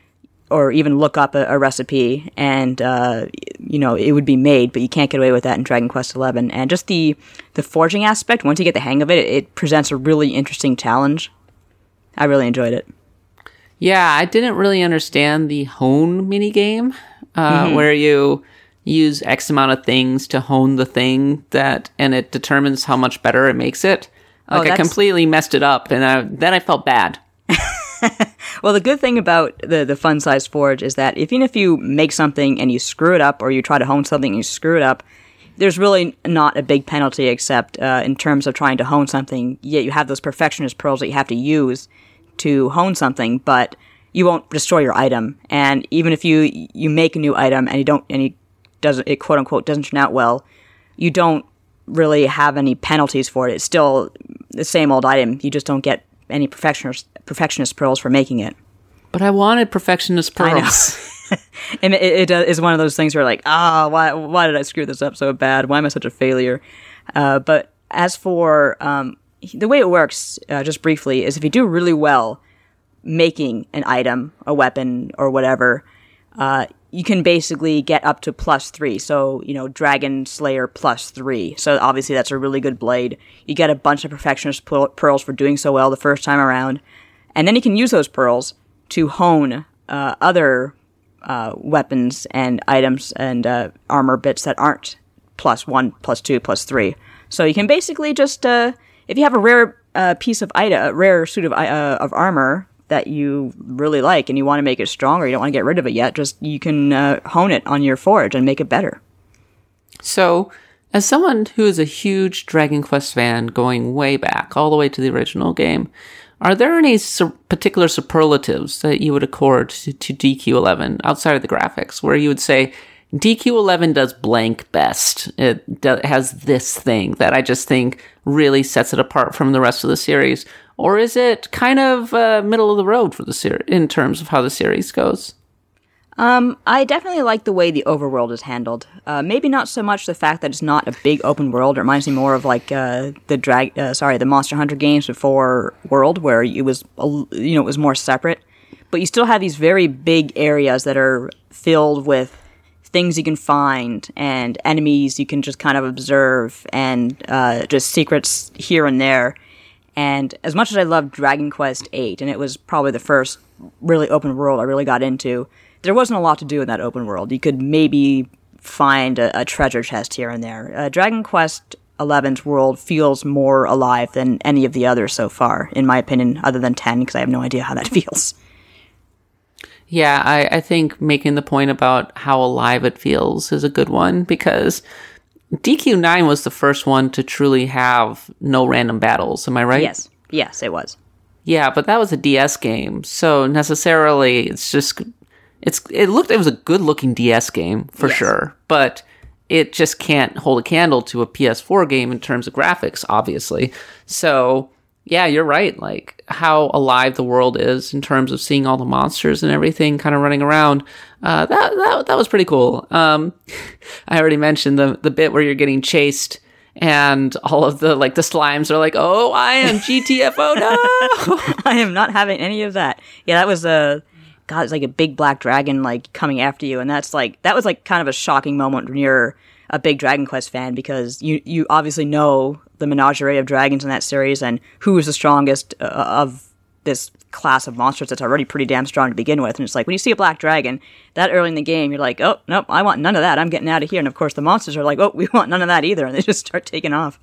or even look up a, a recipe, and uh, you know, it would be made, but you can't get away with that in Dragon Quest eleven. And just the the forging aspect, once you get the hang of it, it, it presents a really interesting challenge. I really enjoyed it. Yeah, I didn't really understand the hone minigame, uh, mm-hmm. where you use X amount of things to hone the thing, that, and it determines how much better it makes it. Like, oh, I completely messed it up, and I, then I felt bad. Well, the good thing about the, the fun-sized forge is that even if you make something and you screw it up, or you try to hone something and you screw it up, there's really not a big penalty, except uh, in terms of trying to hone something. Yeah, you have those perfectionist pearls that you have to use to hone something, but you won't destroy your item. And even if you you make a new item and you don't, and it doesn't, it quote unquote doesn't turn out well, you don't really have any penalties for it. It's still the same old item. You just don't get any perfectionist perfectionist pearls for making it. But I wanted perfectionist pearls. I know. And it, it is one of those things where like, ah, oh, why why did I screw this up so bad? Why am I such a failure? Uh, but as for um, the way it works, uh, just briefly, is if you do really well making an item, a weapon, or whatever, uh, you can basically get up to plus three. So, you know, Dragon Slayer plus three. So obviously that's a really good blade. You get a bunch of perfectionist pearls for doing so well the first time around. And then you can use those pearls to hone uh, other uh, weapons and items and uh, armor bits that aren't plus one, plus two, plus three. So you can basically just, uh, if you have a rare uh, piece of item, a rare suit of uh, of armor that you really like and you want to make it stronger, you don't want to get rid of it yet, just you can uh, hone it on your forge and make it better. So, as someone who is a huge Dragon Quest fan going way back, all the way to the original game, are there any su- particular superlatives that you would accord to, to D Q eleven outside of the graphics, where you would say, D Q eleven does blank best. It do- has this thing that I just think really sets it apart from the rest of the series? Or is it kind of uh, middle of the road for the series in terms of how the series goes? Um, I definitely like the way the overworld is handled. Uh, maybe not so much the fact that it's not a big open world. It reminds me more of like uh, the drag, uh, sorry, the Monster Hunter games before World, where it was, you know, it was more separate. But you still have these very big areas that are filled with things you can find and enemies you can just kind of observe and uh, just secrets here and there. And as much as I loved Dragon Quest eight, and it was probably the first really open world I really got into, there wasn't a lot to do in that open world. You could maybe find a, a treasure chest here and there. Uh, Dragon Quest eleven's world feels more alive than any of the others so far, in my opinion, other than ten, because I have no idea how that feels. Yeah, I, I think making the point about how alive it feels is a good one, because D Q nine was the first one to truly have no random battles, am I right? Yes, yes, it was. Yeah, but that was a D S game, so necessarily it's just, it's it looked, it was a good-looking D S game, for yes. sure, but it just can't hold a candle to a P S four game in terms of graphics, obviously. So, yeah, you're right, like, how alive the world is in terms of seeing all the monsters and everything kind of running around. Uh, that, that that was pretty cool. Um, I already mentioned the the bit where you're getting chased and all of the, like, the slimes are like, oh, I am G T F O, no! I am not having any of that. Yeah, that was a, God, it's like a big black dragon, like, coming after you, and that's, like, that was, like, kind of a shocking moment when you're a big Dragon Quest fan, because you, you obviously know the menagerie of dragons in that series and who is the strongest uh, of this class of monsters that's already pretty damn strong to begin with. And it's like, when you see a black dragon that early in the game, you're like, oh, nope, I want none of that. I'm getting out of here. And of course the monsters are like, oh, we want none of that either. And they just start taking off.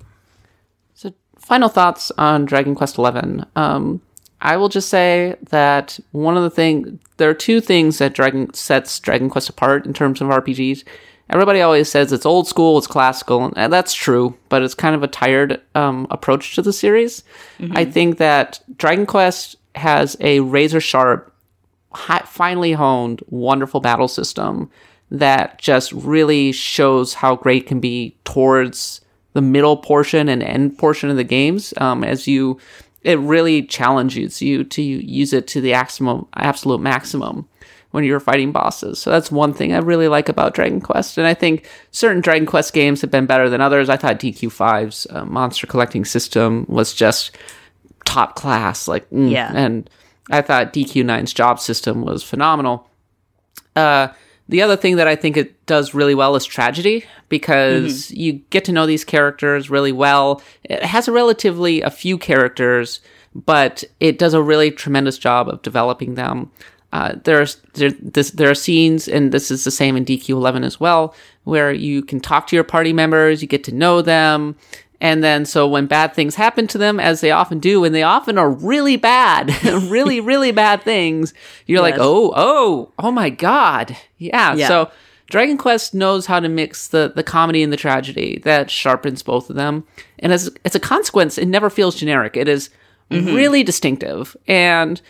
So final thoughts on Dragon Quest eleven. Um, I will just say that one of the things, there are two things that Dragon sets Dragon Quest apart in terms of R P Gs. Everybody always says it's old school, it's classical, and that's true, but it's kind of a tired um, approach to the series. Mm-hmm. I think that Dragon Quest has a razor-sharp, high, finely honed, wonderful battle system that just really shows how great it can be towards the middle portion and end portion of the games. Um, as you, it really challenges you to use it to the maximum, absolute maximum when you're fighting bosses. So that's one thing I really like about Dragon Quest. And I think certain Dragon Quest games have been better than others. I thought D Q five's uh, monster collecting system was just top class. Like, mm. yeah. And I thought D Q nine's job system was phenomenal. Uh, the other thing that I think it does really well is tragedy, because mm-hmm. you get to know these characters really well. It has a relatively a few characters, but it does a really tremendous job of developing them. Uh, there's there, this, there are scenes, and this is the same in D Q eleven as well, where you can talk to your party members, you get to know them, and then so when bad things happen to them, as they often do, and they often are really bad, really, really bad things, you're yes. like, oh, oh, oh my god. Yeah, yeah. So Dragon Quest knows how to mix the, the comedy and the tragedy that sharpens both of them. And as, as a consequence, it never feels generic. It is mm-hmm. really distinctive. And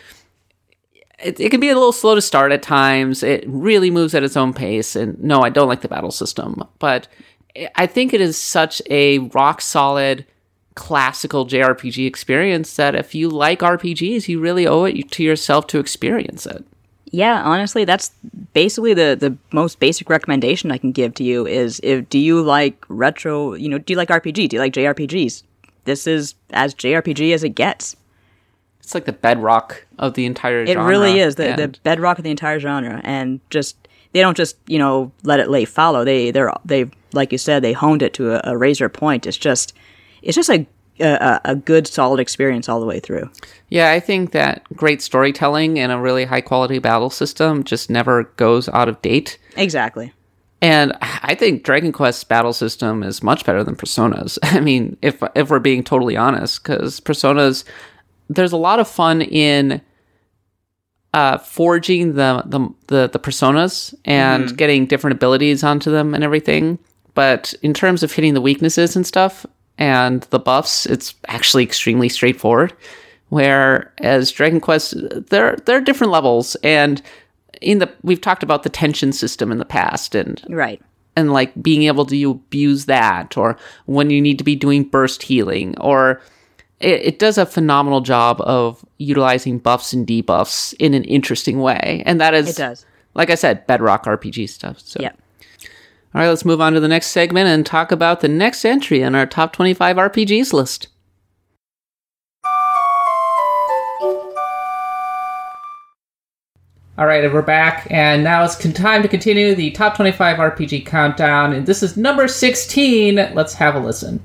It, it can be a little slow to start at times. It really moves at its own pace. And no, I don't like the battle system. But I think it is such a rock solid classical J R P G experience that if you like R P Gs, you really owe it to yourself to experience it. Yeah, honestly, that's basically the, the most basic recommendation I can give to you is if do you like retro, you know, do you like R P G? Do you like J R P Gs? This is as J R P G as it gets. It's like the bedrock of the entire genre. It really is, the, and... the bedrock of the entire genre. And just, they don't just, you know, let it lay fallow. They, they're, they, like you said, they honed it to a, a razor point. It's just, it's just a A, a good, solid experience all the way through. Yeah, I think that great storytelling and a really high-quality battle system just never goes out of date. Exactly. And I think Dragon Quest's battle system is much better than Persona's. I mean, if if we're being totally honest, because Persona's, there's a lot of fun in uh, forging the, the, the, the Personas and mm-hmm. getting different abilities onto them and everything. But in terms of hitting the weaknesses and stuff, and the buffs, it's actually extremely straightforward. Whereas Dragon Quest, there there are different levels, and in the we've talked about the tension system in the past, and right, and like being able to abuse that, or when you need to be doing burst healing, or it, it does a phenomenal job of utilizing buffs and debuffs in an interesting way, and that is, it does. Like I said, bedrock R P G stuff. So. Yeah. All right, let's move on to the next segment and talk about the next entry in our top twenty-five R P Gs list. All right, and we're back, and now it's time to continue the top twenty-five R P G countdown, and this is number sixteen. Let's have a listen.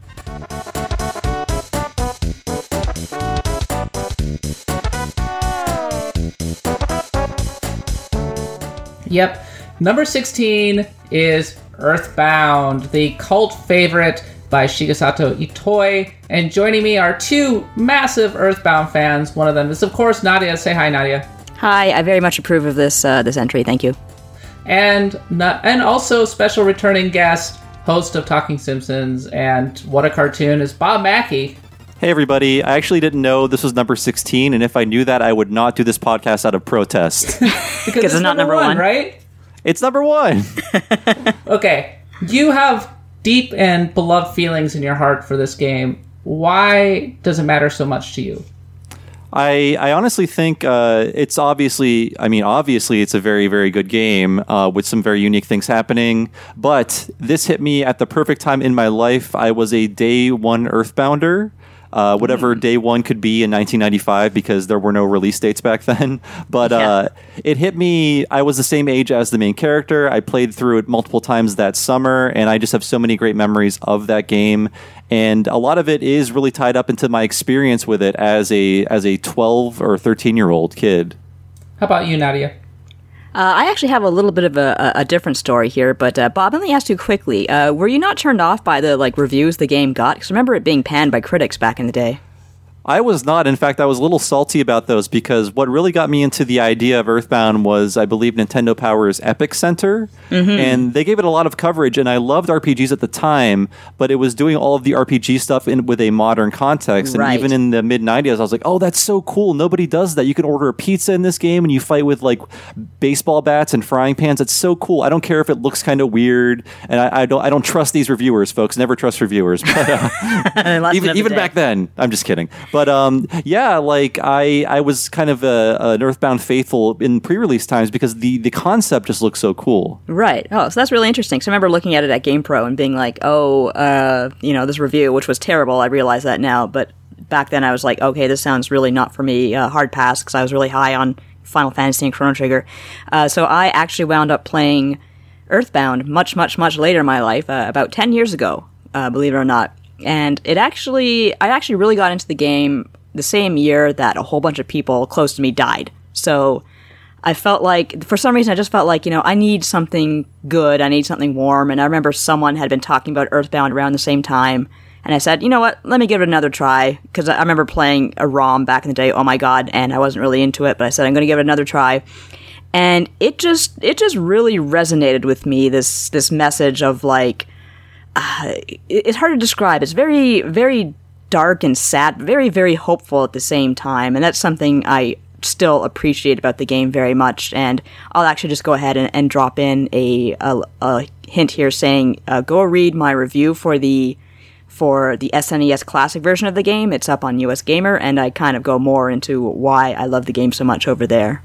Yep. Number sixteen is Earthbound, the cult favorite by Shigesato Itoi. And joining me are two massive Earthbound fans. One of them is, of course, Nadia. Say hi, Nadia. Hi, I very much approve of this uh, this entry. Thank you. And and also special returning guest, host of Talking Simpsons and What a Cartoon, is Bob Mackey. Hey, everybody. I actually didn't know this was number sixteen, and if I knew that, I would not do this podcast out of protest. Because it's, it's not number one, one, right? It's number one. Okay. You have deep and beloved feelings in your heart for this game. Why does it matter so much to you? I, I honestly think uh, it's obviously, I mean, obviously it's a very, very good game uh, with some very unique things happening, but this hit me at the perfect time in my life. I was a day one Earthbounder. Uh, whatever day one could be in nineteen ninety-five, because there were no release dates back then. But yeah. uh, it hit me. I was the same age as the main character. I played through it multiple times that summer, and I just have so many great memories of that game. And a lot of it is really tied up into my experience with it as a as a twelve or thirteen year old kid. How about you, Nadia? Uh, I actually have a little bit of a, a different story here, but uh, Bob, let me ask you quickly: uh, were you not turned off by the like reviews the game got? Because remember it being panned by critics back in the day. I was not. In fact, I was a little salty about those because what really got me into the idea of Earthbound was, I believe, Nintendo Power's Epic Center. Mm-hmm. And they gave it a lot of coverage, and I loved R P Gs at the time, but it was doing all of the R P G stuff in with a modern context. Right. And even in the mid-nineties, I was like, oh, that's so cool. Nobody does that. You can order a pizza in this game, and you fight with, like, baseball bats and frying pans. It's so cool. I don't care if it looks kind of weird, and I, I don't I don't trust these reviewers, folks. Never trust reviewers. But, uh, even even back then. I'm just kidding. But um, yeah, like I, I was kind of a, an Earthbound faithful in pre-release times because the, the concept just looks so cool. Right. Oh, so that's really interesting. So I remember looking at it at GamePro and being like, oh, uh, you know, this review, which was terrible. I realize that now, but back then I was like, okay, this sounds really not for me. Uh, hard pass because I was really high on Final Fantasy and Chrono Trigger. Uh, so I actually wound up playing Earthbound much, much, much later in my life, uh, about ten years ago, uh, believe it or not. And it actually, I actually really got into the game the same year that a whole bunch of people close to me died. So I felt like, for some reason, I just felt like, you know, I need something good. I need something warm. And I remember someone had been talking about Earthbound around the same time. And I said, you know what, let me give it another try. Because I remember playing a ROM back in the day, oh my god, and I wasn't really into it. But I said, I'm going to give it another try. And it just, it just really resonated with me, this, this message of like, Uh, it's hard to describe. It's very, very dark and sad, very, very hopeful at the same time. And that's something I still appreciate about the game very much. And I'll actually just go ahead and, and drop in a, a, a hint here saying, uh, go read my review for the for the S N E S Classic version of the game. It's up on U S Gamer, and I kind of go more into why I love the game so much over there.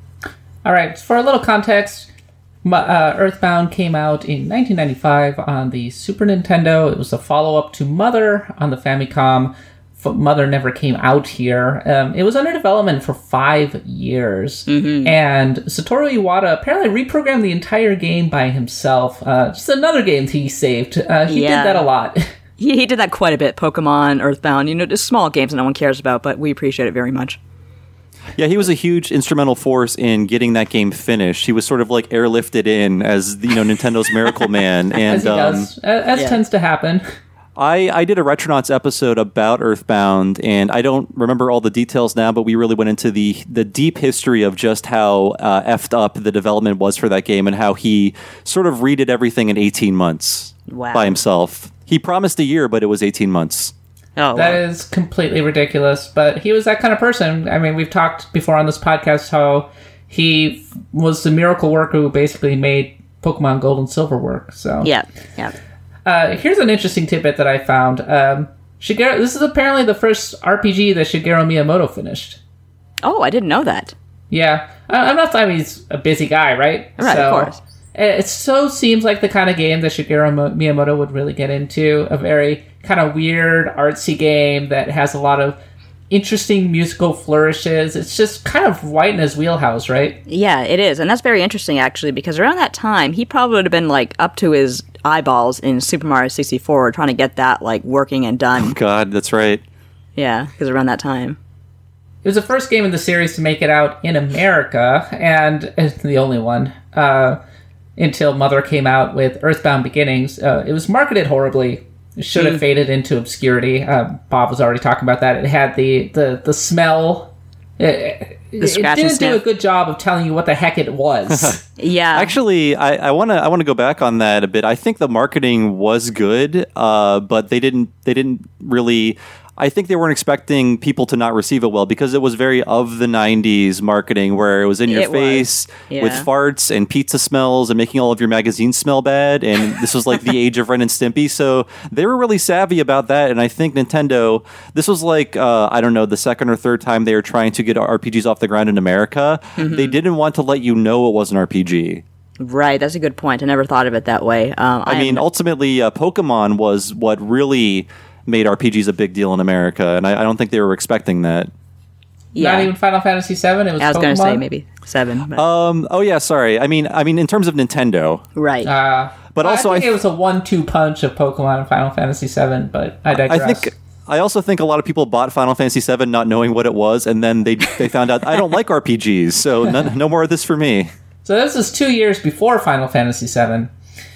All right, for a little context, uh, Earthbound came out in nineteen ninety-five on the Super Nintendo. It was a follow-up to Mother on the Famicom. Mother never came out here. Um, it was under development for five years. Mm-hmm. And Satoru Iwata apparently reprogrammed the entire game by himself. Uh, just another game he saved. Uh, he yeah. did that a lot. he, he did that quite a bit. Pokemon, Earthbound, you know, just small games that no one cares about, but we appreciate it very much. Yeah, he was a huge instrumental force in getting that game finished. He was sort of like airlifted in as, you know, Nintendo's Miracle Man. And, as he um, does. As yeah. tends to happen. I, I did a Retronauts episode about Earthbound, and I don't remember all the details now, but we really went into the the deep history of just how uh, effed up the development was for that game and how he sort of redid everything in eighteen months wow. by himself. He promised a year, but it was eighteen months. Oh, that wow. is completely ridiculous, but he was that kind of person. I mean, we've talked before on this podcast how he was the miracle worker who basically made Pokemon Gold and Silver work. So yeah, yeah. Uh, here's an interesting tidbit that I found. Um, Shigeru, this is apparently the first R P G that Shigeru Miyamoto finished. Oh, I didn't know that. Yeah, I, I'm not. I mean, he's a busy guy, right? Right, so, of course. It so seems like the kind of game that Shigeru Miyamoto would really get into. A very kind of weird, artsy game that has a lot of interesting musical flourishes. It's just kind of right in his wheelhouse, right? Yeah, it is. And that's very interesting, actually, because around that time, he probably would have been, like, up to his eyeballs in Super Mario sixty-four, trying to get that, like, working and done. Oh, God, that's right. Yeah, because around that time. It was the first game in the series to make it out in America, and it's the only one, uh, until Mother came out with Earthbound Beginnings. Uh, it was marketed horribly. It should have mm. faded into obscurity. Uh, Bob was already talking about that. It had the, the, the smell. It, the it didn't do a good job of telling you what the heck it was. yeah. Actually, I want to I want to go back on that a bit. I think the marketing was good, uh, but they didn't they didn't really. I think they weren't expecting people to not receive it well because it was very of the nineties marketing where it was in your it face yeah. with farts and pizza smells and making all of your magazines smell bad. And this was like the age of Ren and Stimpy. So they were really savvy about that. And I think Nintendo, this was like, uh, I don't know, the second or third time they were trying to get R P Gs off the ground in America. Mm-hmm. They didn't want to let you know it was an R P G. Right, that's a good point. I never thought of it that way. Um, I, I mean, ultimately, uh, Pokemon was what really made R P Gs a big deal in America, and I, I don't think they were expecting that. Yeah. Not even Final Fantasy seven. It was. I was going to say maybe seven. But. Um. Oh yeah. Sorry. I mean. I mean, in terms of Nintendo. Right. Uh, but well, also, I think I th- it was a one-two punch of Pokemon and Final Fantasy seven. But I digress. I think. I also think a lot of people bought Final Fantasy seven not knowing what it was, and then they they found out I don't like R P Gs, so no, no more of this for me. So this is two years before Final Fantasy seven.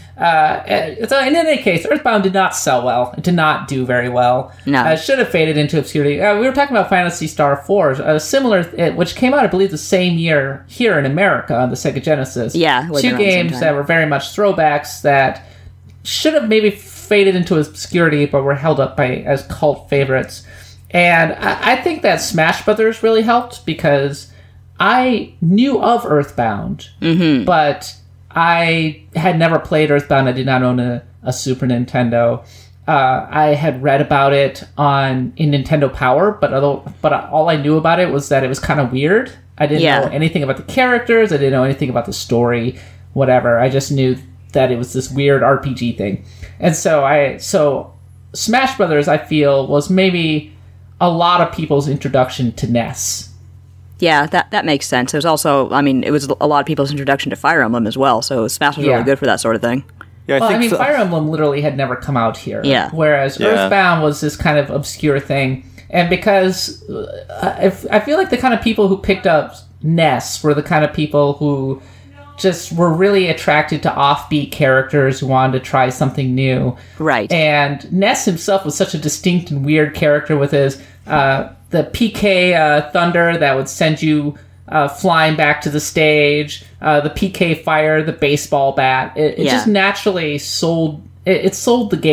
Uh, so in any case, Earthbound did not sell well. It did not do very well. No. Uh, it should have faded into obscurity. Uh, we were talking about Phantasy Star four, a similar, which came out, I believe, the same year here in America on the Sega Genesis. Yeah. Two games that were very much throwbacks that should have maybe faded into obscurity, but were held up by as cult favorites. And I, I think that Smash Brothers really helped because I knew of Earthbound, mm-hmm. but I had never played Earthbound. I did not own a, a Super Nintendo. Uh, I had read about it on in Nintendo Power, but although, but all I knew about it was that it was kind of weird. I didn't yeah. know anything about the characters. I didn't know anything about the story, whatever. I just knew that it was this weird R P G thing. And so I, so Smash Brothers, I feel, was maybe a lot of people's introduction to N E S. Yeah, that that makes sense. It was also, I mean, it was a lot of people's introduction to Fire Emblem as well, so Smash was yeah. really good for that sort of thing. Yeah, I well, think I mean, so. Fire Emblem literally had never come out here. Yeah. Whereas Yeah. Earthbound was this kind of obscure thing. And because uh, if, I feel like the kind of people who picked up N E S were the kind of people who just were really attracted to offbeat characters who wanted to try something new. Right. And N E S himself was such a distinct and weird character with his uh, the P K uh, Thunder that would send you uh, flying back to the stage, uh, the P K Fire, the baseball bat. It, it Yeah. just naturally sold. It, it sold the game.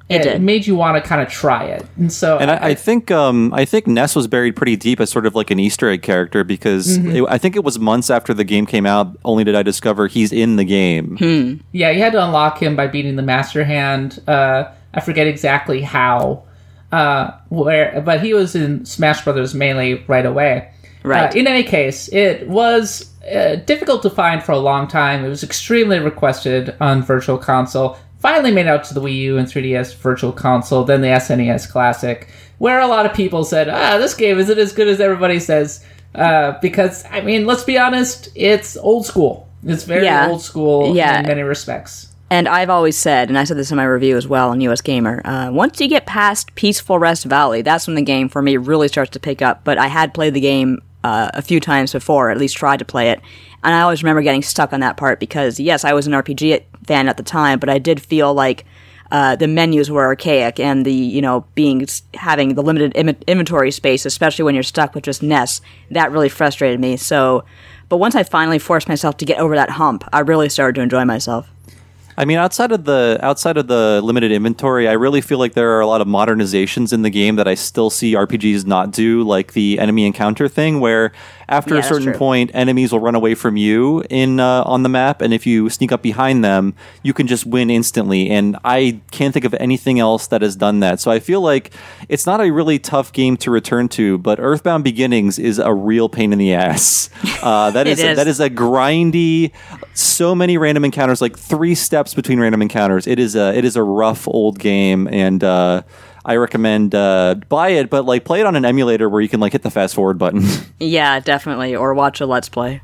It, it did. made you want to kind of try it. And so, And I, I think um, I think Ness was buried pretty deep as sort of like an Easter egg character because Mm-hmm. it, I think it was months after the game came out. Only did I discover he's in the game. Hmm. yeah, you had to unlock him by beating the Master Hand. Uh, I forget exactly how, uh, where, but he was in Smash Brothers Melee right away. Right. Uh, in any case, it was uh, difficult to find for a long time. It was extremely requested on Virtual Console. Finally made it out to the Wii U and three D S Virtual Console, then the S N E S Classic, where a lot of people said, ah, this game isn't as good as everybody says. Uh, because, I mean, let's be honest, it's old school. It's very Yeah. old school Yeah. in many respects. And I've always said, and I said this in my review as well on U S Gamer, uh, once you get past Peaceful Rest Valley, that's when the game for me really starts to pick up. But I had played the game uh, a few times before, at least tried to play it. And I always remember getting stuck on that part because, yes, I was an R P G fan at the time, but I did feel like uh, the menus were archaic and the, you know, being having the limited Im- inventory space, especially when you're stuck with just Ness, that really frustrated me. So, but once I finally forced myself to get over that hump, I really started to enjoy myself. I mean, outside of the outside of the limited inventory, I really feel like there are a lot of modernizations in the game that I still see R P Gs not do, like the enemy encounter thing, where after Yeah, a that's certain true. point, enemies will run away from you in uh, on the map, and if you sneak up behind them, you can just win instantly. And I can't think of anything else that has done that. So I feel like it's not a really tough game to return to, but Earthbound Beginnings is a real pain in the ass. Uh, that is, It is. that is a grindy, so many random encounters, like three steps between random encounters. It is a it is a rough old game, and uh, I recommend uh, buy it, but like play it on an emulator where you can like hit the fast forward button. Yeah, definitely. Or watch a Let's Play.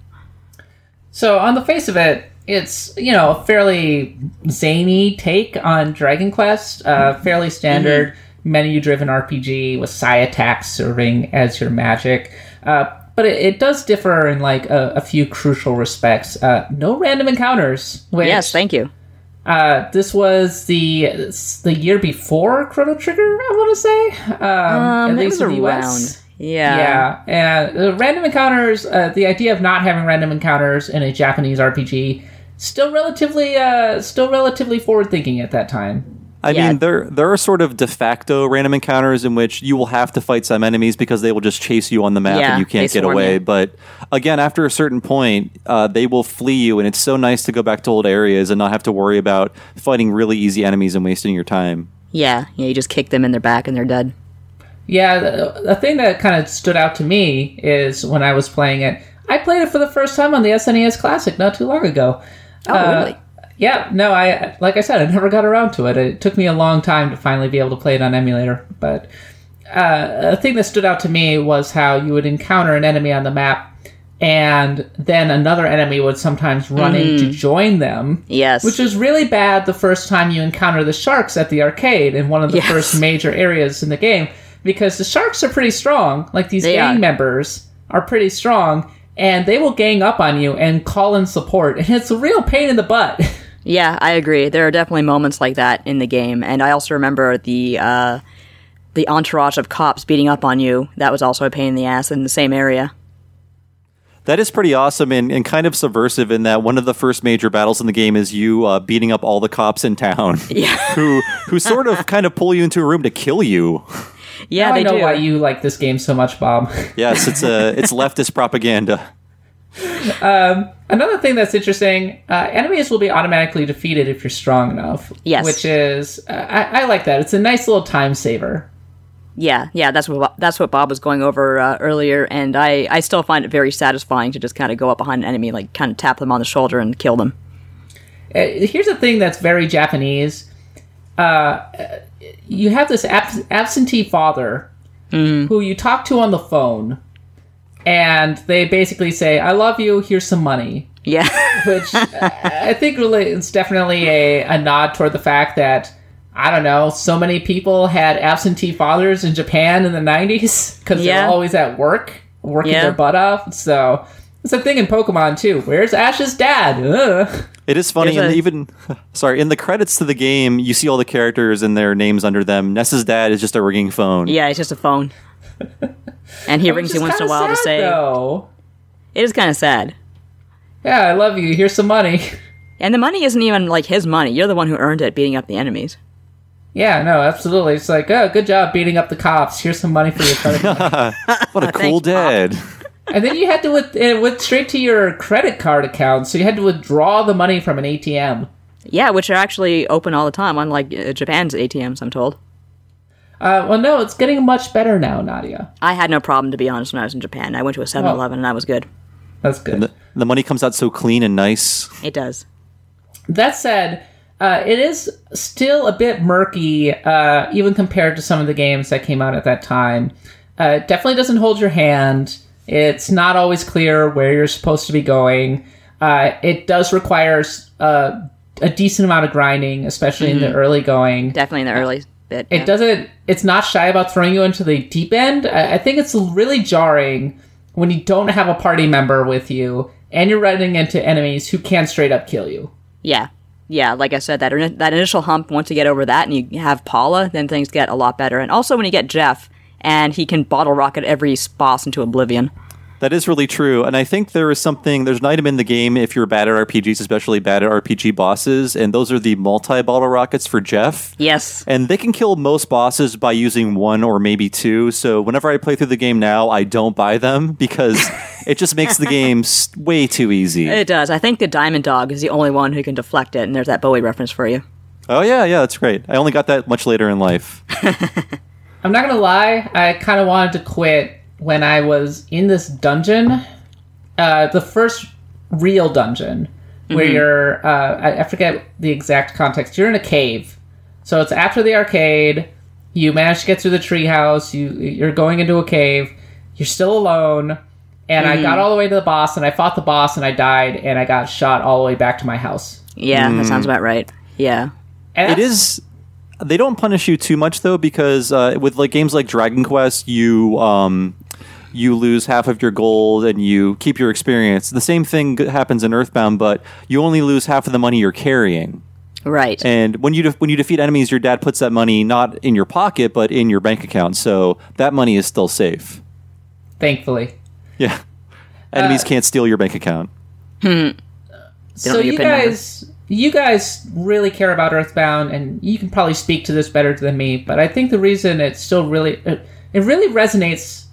So, on the face of it, it's, you know, a fairly zany take on Dragon Quest, uh, fairly standard menu-driven R P G with Psi attacks serving as your magic. Uh, but it, it does differ in, like, a, a few crucial respects. Uh, no random encounters. Which, Yes, thank you. Uh, this was the the year before Chrono Trigger, I want to say. Um, Um, at it least was in the U S. around. Yeah. Yeah, and uh, random encounters, uh, the idea of not having random encounters in a Japanese R P G, still relatively, uh, still relatively forward-thinking at that time. I Yeah. mean, there there are sort of de facto random encounters in which you will have to fight some enemies because they will just chase you on the map Yeah, and you can't they get swarm away. you. But again, after a certain point, uh, they will flee you, and it's so nice to go back to old areas and not have to worry about fighting really easy enemies and wasting your time. Yeah, yeah, you just kick them in their back and they're dead. Yeah, the, the thing that kind of stood out to me is when I was playing it, I played it for the first time on the S N E S Classic not too long ago. Oh, Uh, really? Yeah, no, I like I said, I never got around to it. It took me a long time to finally be able to play it on emulator. But uh, a thing that stood out to me was how you would encounter an enemy on the map, and then another enemy would sometimes run in to join them. Yes. Which was really bad the first time you encounter the sharks at the arcade in one of the Yes. first major areas in the game, because the sharks are pretty strong. Like, these They gang are. members are pretty strong, and they will gang up on you and call in support, and it's a real pain in the butt. Yeah, I agree. There are definitely moments like that in the game, and I also remember the uh, the entourage of cops beating up on you. That was also a pain in the ass in the same area. That is pretty awesome and, and kind of subversive in that one of the first major battles in the game is you uh, beating up all the cops in town. Yeah. who who sort of kind of pull you into a room to kill you. Yeah, Now they I know do. why you like this game so much, Bob. Yes, it's a it's leftist propaganda. Another thing that's interesting, uh, enemies will be automatically defeated if you're strong enough. Yes. Which is, uh, I, I like that. It's a nice little time saver. Yeah, yeah, that's what that's what Bob was going over uh, earlier, and I, I still find it very satisfying to just kind of go up behind an enemy, like kind of tap them on the shoulder and kill them. Uh, here's a thing that's very Japanese. Uh, you have this ab- absentee father who you talk to on the phone, and they basically say, I love you, here's some money. Yeah, Which I I think really it's definitely a, a nod toward the fact that, I don't know, so many people had absentee fathers in Japan in the nineties because Yeah. they're always at work, working Yeah. their butt off. So it's a thing in Pokemon too. Where's Ash's dad? Ugh. It is funny, There's and a- even sorry, in the credits to the game, you see all the characters and their names under them. Ness's dad is just a ringing phone. yeah, it's just a phone, and he Which rings is you once in a kinda while to sad, say though. it is kind of sad. Yeah, I love you. Here's some money. And the money isn't even like his money. You're the one who earned it, beating up the enemies. Yeah, no, absolutely. It's like, oh, good job beating up the cops. Here's some money for your credit card. What a cool dad. And then you had to, with, it went straight to your credit card account, so you had to withdraw the money from an A T M. Yeah, which are actually open all the time, unlike uh, Japan's A T Ms, I'm told. Uh, well, no, it's getting much better now, Nadia. I had no problem, to be honest, when I was in Japan. I went to a seven eleven and I was good. That's good. And the, the money comes out so clean and nice. It does. That said, uh, it is still a bit murky, uh, even compared to some of the games that came out at that time. Uh, it definitely doesn't hold your hand. It's not always clear where you're supposed to be going. Uh, it does require uh, a decent amount of grinding, especially mm-hmm. in the early going. Definitely in the early bit. It yeah. doesn't. It's not shy about throwing you into the deep end. I, I think it's really jarring when you don't have a party member with you and you're running into enemies who can straight up kill you. Yeah. Yeah, like I said, that that initial hump, once you get over that and you have Paula, then things get a lot better. And also when you get Jeff, and he can bottle rocket every boss into oblivion. That is really true. And I think there is something, there's an item in the game if you're bad at R P Gs, especially bad at R P G bosses, and those are the multi-bottle rockets for Jeff. Yes. And they can kill most bosses by using one or maybe two. So whenever I play through the game now, I don't buy them because it just makes the game way too easy. It does. I think the Diamond Dog is the only one who can deflect it, and there's that Bowie reference for you. Oh, yeah, yeah, that's great. I only got that much later in life. I'm not going to lie, I kind of wanted to quit when I was in this dungeon, uh, the first real dungeon, where mm-hmm. you're, uh, I, I forget the exact context, you're in a cave. So it's after the arcade, you manage to get through the treehouse, you, you're going into a cave, you're still alone, and mm-hmm. I got all the way to the boss, and I fought the boss, and I died, and I got shot all the way back to my house. Yeah, mm. that sounds about right. Yeah. And it is... They don't punish you too much, though, because uh, with like games like Dragon Quest, you um, you lose half of your gold and you keep your experience. The same thing happens in Earthbound, but you only lose half of the money you're carrying. Right. And when you de- when you defeat enemies, your dad puts that money not in your pocket, but in your bank account. So that money is still safe. Thankfully. Yeah. Enemies uh, can't steal your bank account. Hmm. So you guys... Number. You guys really care about Earthbound, and you can probably speak to this better than me, but I think the reason it still really... It, it really resonates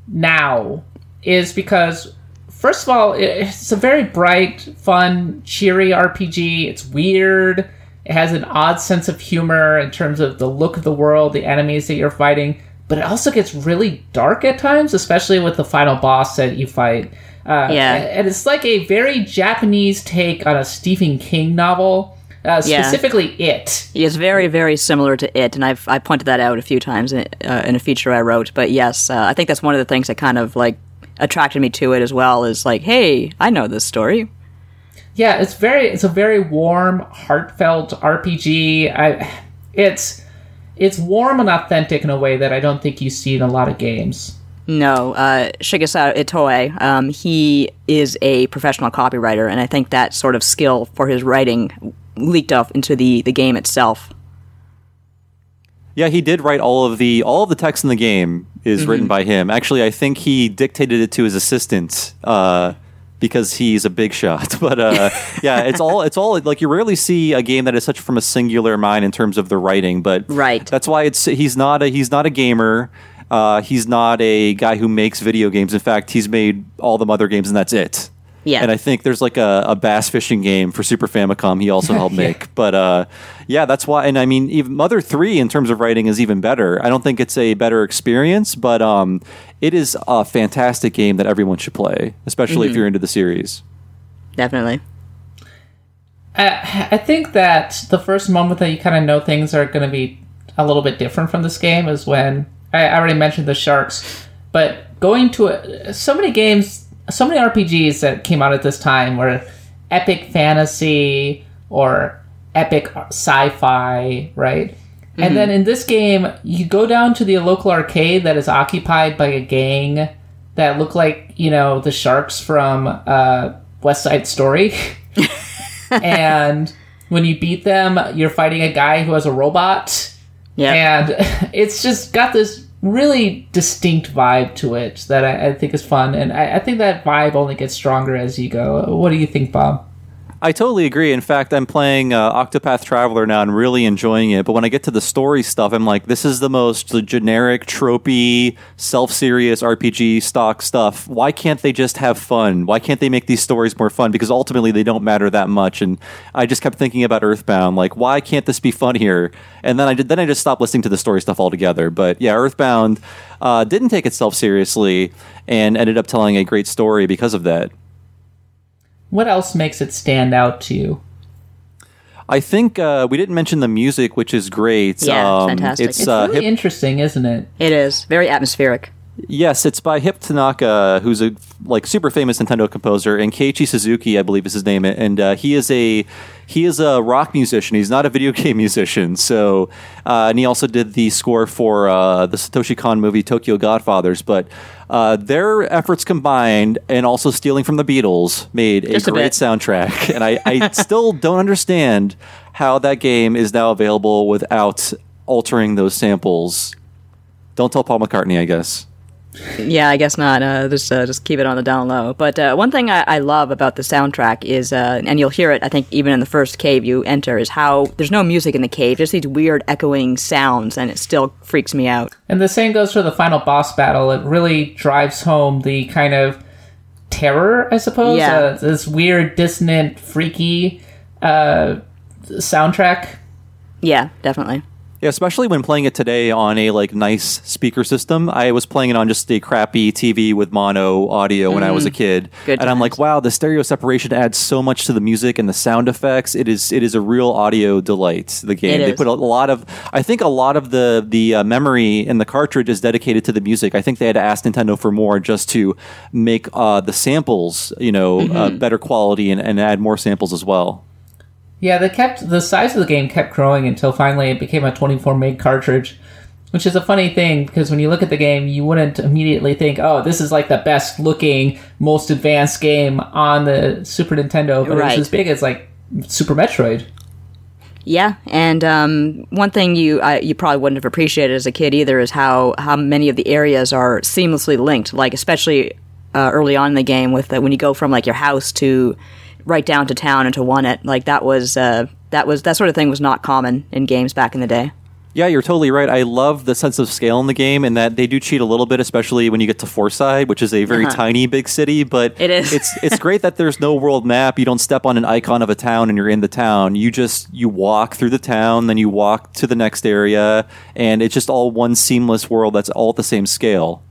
now is because, first of all, it, it's a very bright, fun, cheery R P G. It's weird. It has an odd sense of humor in terms of the look of the world, the enemies that you're fighting, but it also gets really dark at times, especially with the final boss that you fight. Uh, yeah. And it's like a very Japanese take on a Stephen King novel, uh, specifically yeah. It. It's very, very similar to It, and I've I pointed that out a few times in, uh, in a feature I wrote. But yes, uh, I think that's one of the things that kind of like attracted me to it as well. Is like, hey, I know this story. Yeah, it's very it's a very warm, heartfelt R P G. I, it's it's warm and authentic in a way that I don't think you see in a lot of games. No, uh, Shigesato Itoe, um, he is a professional copywriter, and I think that sort of skill for his writing leaked off into the, the game itself. Yeah, he did write all of the all of the text in the game is mm-hmm. written by him. Actually, I think he dictated it to his assistant uh, because he's a big shot. But uh, yeah, it's all it's all like you rarely see a game that is such from a singular mind in terms of the writing. But right. that's why it's he's not a he's not a gamer. Uh, he's not a guy who makes video games. In fact, he's made all the Mother games, and that's it. Yeah. And I think there's like a, a bass fishing game for Super Famicom he also helped yeah. make. But uh, yeah, that's why. And I mean, even Mother three in terms of writing is even better. I don't think it's a better experience, but um, it is a fantastic game that everyone should play, especially mm-hmm. if you're into the series. Definitely. I, I think that the first moment that you kind of know things are going to be a little bit different from this game is when... I already mentioned the sharks, but going to a, so many games, so many R P Gs that came out at this time were epic fantasy or epic sci-fi, right? Mm-hmm. And then in this game, you go down to the local arcade that is occupied by a gang that look like, you know, the sharks from uh, West Side Story. And when you beat them, you're fighting a guy who has a robot. Yeah, and it's just got this really distinct vibe to it that I, I think is fun, and I, I think that vibe only gets stronger as you go. What do you think, Bob? I totally agree. In fact, I'm playing uh, Octopath Traveler now and really enjoying it. But when I get to the story stuff, I'm like, this is the most the generic, tropey, self-serious R P G stock stuff. Why can't they just have fun? Why can't they make these stories more fun? Because ultimately, they don't matter that much. And I just kept thinking about Earthbound, like, why can't this be fun here? And then I did. Then I just stopped listening to the story stuff altogether. But yeah, Earthbound uh, didn't take itself seriously and ended up telling a great story because of that. What else makes it stand out to you? I think uh, we didn't mention the music, which is great. Yeah, um, fantastic. It's uh, really hip- interesting, isn't it? It is very atmospheric. Yes, it's by Hip Tanaka, who's a like super famous Nintendo composer, and Keiichi Suzuki, I believe is his name, and uh, he is a he is a rock musician. He's not a video game musician. So, uh, and he also did the score for uh, the Satoshi Kon movie Tokyo Godfathers. But uh, their efforts combined, and also stealing from the Beatles, made a Just a great bit. soundtrack. And I, I still don't understand how that game is now available without altering those samples. Don't tell Paul McCartney, I guess. Yeah, I guess not. Uh, just uh, just keep it on the down low. But uh, one thing I, I love about the soundtrack is, uh, and you'll hear it, I think, even in the first cave you enter, is how there's no music in the cave, just these weird echoing sounds, and it still freaks me out. And the same goes for the final boss battle. It really drives home the kind of terror, I suppose. Yeah. Uh, this weird, dissonant, freaky uh, soundtrack. Yeah, definitely. Yeah, especially when playing it today on a like nice speaker system. I was playing it on just a crappy T V with mono audio when I was a kid, Good and I'm times. like, wow, the stereo separation adds so much to the music and the sound effects. It is it is a real audio delight. The game It they is. put a lot of, I think a lot of the the uh, memory in the cartridge is dedicated to the music. I think they had to ask Nintendo for more just to make uh, the samples, you know, uh, Mm-hmm. better quality and, and add more samples as well. Yeah, they kept the size of the game kept growing until finally it became a twenty-four meg cartridge, which is a funny thing because when you look at the game, you wouldn't immediately think, "Oh, this is like the best looking, most advanced game on the Super Nintendo," but Right. it's as big as like Super Metroid. Yeah, and um, one thing you I, you probably wouldn't have appreciated as a kid either is how, how many of the areas are seamlessly linked. Like especially uh, early on in the game, with uh, when you go from like your house to right down to town and to one it, like that was uh, that was that sort of thing was not common in games back in the day. Yeah, you're totally right. I love the sense of scale in the game, and that they do cheat a little bit, especially when you get to Forside, which is a very Uh-huh. tiny big city. But It is. It's it's great that there's no world map. You don't step on an icon of a town, and you're in the town. You just you walk through the town, then you walk to the next area, and it's just all one seamless world that's all at the same scale.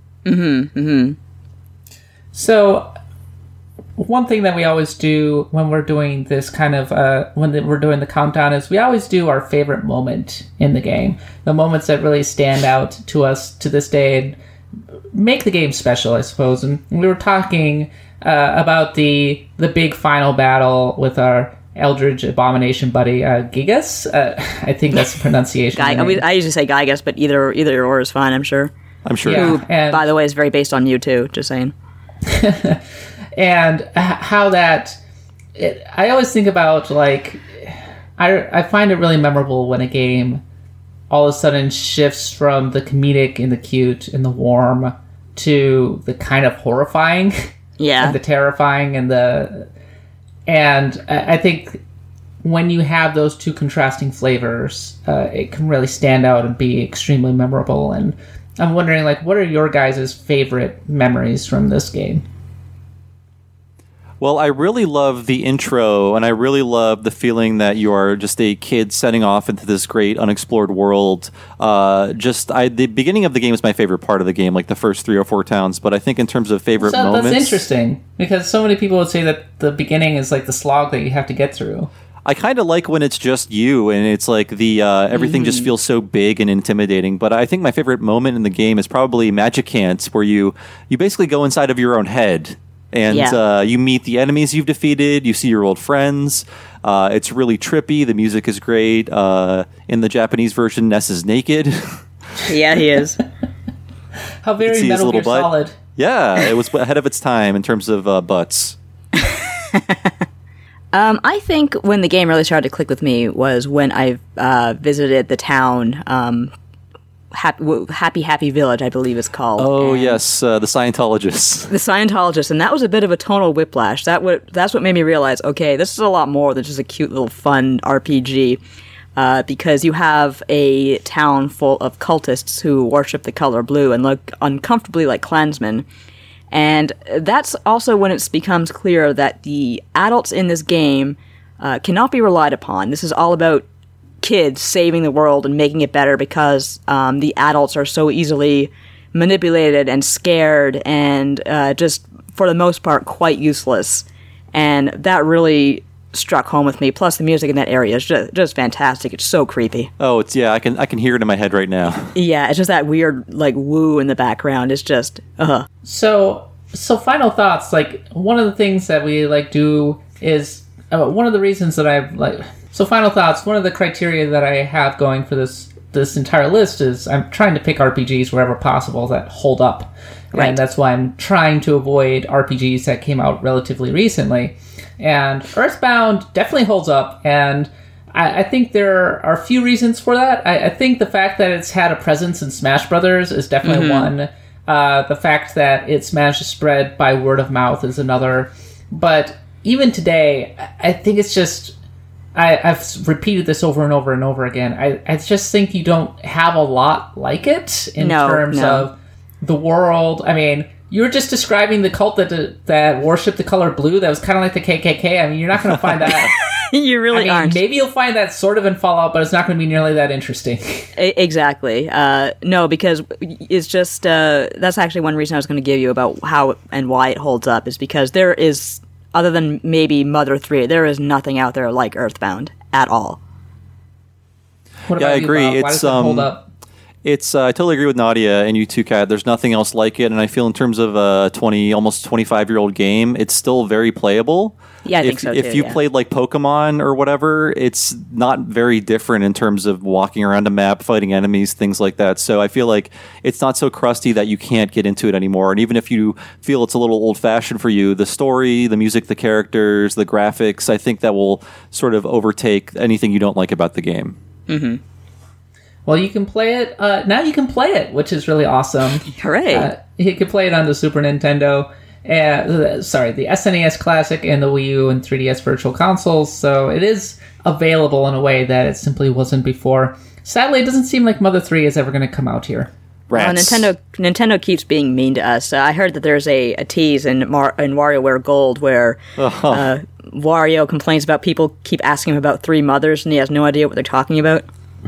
So, one thing that we always do when we're doing this kind of uh, when the, we're doing the countdown is we always do our favorite moment in the game, the moments that really stand out to us to this day and make the game special, I suppose. And we were talking uh, about the the big final battle with our Eldritch Abomination buddy uh, Gigas. Uh, I think that's the pronunciation. Guy, of I, the mean, name. I usually say Gygas, but either either or is fine. I'm sure. I'm sure. Yeah. Who, and- by the way, is very based on Mewtwo. Just saying. and h- how that it, I always think about like I, I find it really memorable when a game all of a sudden shifts from the comedic and the cute and the warm to the kind of horrifying Yeah. and the terrifying and the and I I think when you have those two contrasting flavors, uh, it can really stand out and be extremely memorable. And I'm wondering, like, what are your guys' favorite memories from this game? Well, I really love the intro, and I really love the feeling that you are just a kid setting off into this great unexplored world. Uh, just I, the beginning of the game is my favorite part of the game, like the first three or four towns. But I think in terms of favorite So moments, that's interesting because so many people would say that the beginning is like the slog that you have to get through. I kind of like when it's just you and it's like the uh, everything just feels so big and intimidating. But I think my favorite moment in the game is probably Magicant, where you you basically go inside of your own head and Yeah. uh, you meet the enemies you've defeated. You see your old friends. Uh, it's really trippy. The music is great. Uh, in the Japanese version, Ness is naked. Yeah, he is. How very see his Metal little Gear butt. Solid. Yeah, it was ahead of its time in terms of uh, butts. Um, I think when the game really started to click with me was when I uh, visited the town um, Happy Happy, Happy Village, I believe it's called. Oh, and yes, uh, the Scientologists. The Scientologists, and that was a bit of a tonal whiplash. That what That's what made me realize, okay, this is a lot more than just a cute little fun R P G, uh, because you have a town full of cultists who worship the color blue and look uncomfortably like Klansmen. And that's also when it becomes clear that the adults in this game uh, cannot be relied upon. This is all about kids saving the world and making it better because um, the adults are so easily manipulated and scared and uh, just, for the most part, quite useless. And that really struck home with me. Plus, the music in that area is just, just fantastic. It's so creepy. Oh, it's yeah. I can I can hear it in my head right now. Yeah, it's just that weird like woo in the background. It's just uh. So so final thoughts. Like one of the things that we like do is uh, one of the reasons that I've like. So final thoughts, one of the criteria that I have going for this this entire list is I'm trying to pick R P Gs wherever possible that hold up. Right. And that's why I'm trying to avoid R P Gs that came out relatively recently. And Earthbound definitely holds up, and I, I think there are a few reasons for that. I, I think the fact that it's had a presence in Smash Brothers is definitely mm-hmm. one. Uh, the fact that it's managed to spread by word of mouth is another. But even today, I think it's just... I, I've repeated this over and over and over again. I, I just think you don't have a lot like it in no, terms no. of the world. I mean, you were just describing the cult that that worshipped the color blue. That was kind of like the K K K. I mean, you're not going to find that. You really I mean, aren't. Maybe you'll find that sort of in Fallout, but it's not going to be nearly that interesting. Exactly. Uh, no, because it's just uh, that's actually one reason I was going to give you about how and why it holds up is because there is. Other than maybe Mother three, there is nothing out there like Earthbound at all. What yeah, about I you, agree. Bob? Why It's does it hold um, up? It's uh, I totally agree with Nadia and you too, Kat. There's nothing else like it, and I feel in terms of a twenty, almost twenty-five year old game, it's still very playable. Yeah, I if, think so If too, you yeah. played like Pokemon or whatever, it's not very different in terms of walking around a map, fighting enemies, things like that. So I feel like it's not so crusty that you can't get into it anymore. And even if you feel it's a little old fashioned for you, the story, the music, the characters, the graphics, I think that will sort of overtake anything you don't like about the game. Mm-hmm. Well, you can play it. Uh, now you can play it, which is really awesome. Hooray. Uh, you can play it on the Super Nintendo. Uh, sorry, the S N E S Classic and the Wii U and three D S Virtual Consoles. So it is available in a way that it simply wasn't before. Sadly, it doesn't seem like Mother three is ever going to come out here. Well, Rats. Nintendo Nintendo keeps being mean to us. Uh, I heard that there's a, a tease in, Mar- in WarioWare Gold where Uh-huh. uh, Wario complains about people keep asking him about three mothers and he has no idea what they're talking about.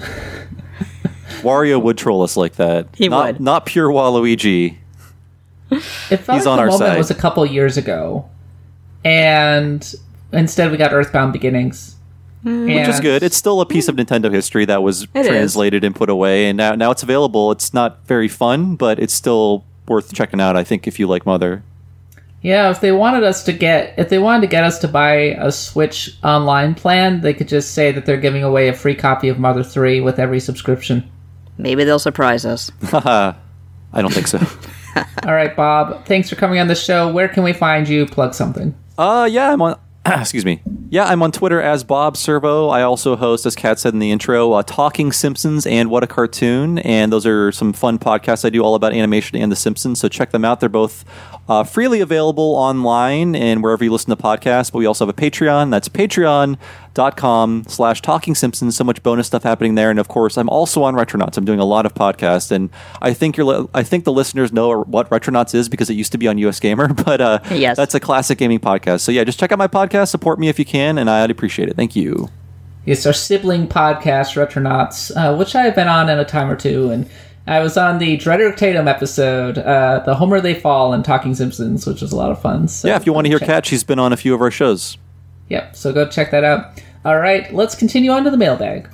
Wario would troll us like that. He not, would. Not pure Waluigi. It felt He's like on the our moment side. was a couple years ago, and instead we got Earthbound Beginnings, Which is good. It's still a piece of Nintendo history that was It is. translated and put away, and now now it's available. It's not very fun, but it's still worth checking out, I think, if you like Mother. Yeah, if they wanted us to get, if they wanted to get us to buy a Switch online plan, they could just say that they're giving away a free copy of Mother three with every subscription. Maybe they'll surprise us. Haha. I don't think so. All right, Bob, thanks for coming on the show. Where can we find you? Plug something. Uh, yeah, I'm on. Excuse me. Yeah, I'm on Twitter as Bob Servo. I also host, as Kat said in the intro, uh, Talking Simpsons and What a Cartoon. And those are some fun podcasts I do all about animation and The Simpsons. So check them out. They're both uh, freely available online and wherever you listen to podcasts. But we also have a Patreon. That's patreon.com slash Talking Simpsons. So much bonus stuff happening there. And of course, I'm also on Retronauts. I'm doing a lot of podcasts. And I think you're, li- I think the listeners know what Retronauts is because it used to be on U S Gamer. But uh, Yes. that's a classic gaming podcast. So yeah, just check out my podcast. Support me if you can, and I'd appreciate it. Thank you. It's our sibling podcast, Retronauts, uh, which I've been on in a time or two, and I was on the Drederick Tatum episode, uh, The Homer They Fall, and Talking Simpsons, which was a lot of fun. So Yeah, if you want to hear check- Kat, she's been on a few of our shows. Yep, so go check that out. All right, let's continue on to the mailbag.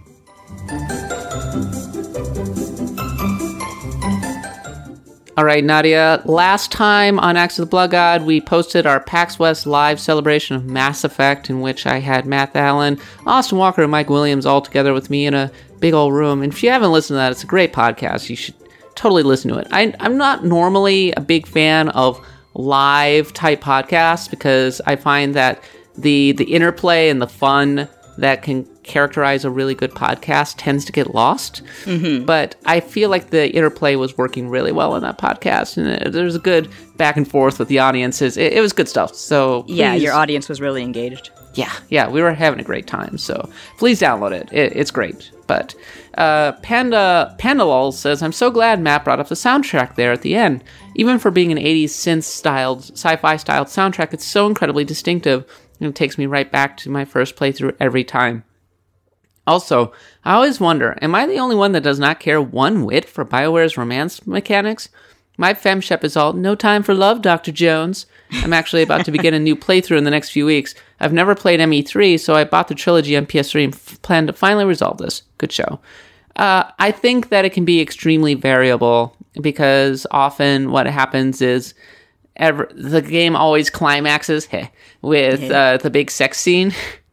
All right, Nadia, last time on Axe of the Blood God, we posted our PAX West live celebration of Mass Effect, in which I had Matt Allen, Austin Walker, and Mike Williams all together with me in a big old room. And if you haven't listened to that, it's a great podcast. You should totally listen to it. I, I'm not normally a big fan of live type podcasts because I find that the the interplay and the fun that can characterize a really good podcast tends to get lost. Mm-hmm. But I feel like the interplay was working really well in that podcast, and there was a good back and forth with the audiences. It, it was good stuff. So please, yeah, your audience was really engaged. Yeah, yeah, we were having a great time. So please download it. it it's great. But uh, Panda Pandalol says, I'm so glad Matt brought up the soundtrack there at the end. Even for being an eighties synth-styled, sci-fi styled soundtrack, it's so incredibly distinctive. And it takes me right back to my first playthrough every time. Also, I always wonder, am I the only one that does not care one whit for BioWare's romance mechanics? My femshep is all, no time for love, Doctor Jones. I'm actually about to begin a new playthrough in the next few weeks. I've never played M E three, so I bought the trilogy on P S three and f- plan to finally resolve this. Good show. Uh, I think that it can be extremely variable, because often what happens is ever, the game always climaxes heh, with Yeah. uh, the big sex scene.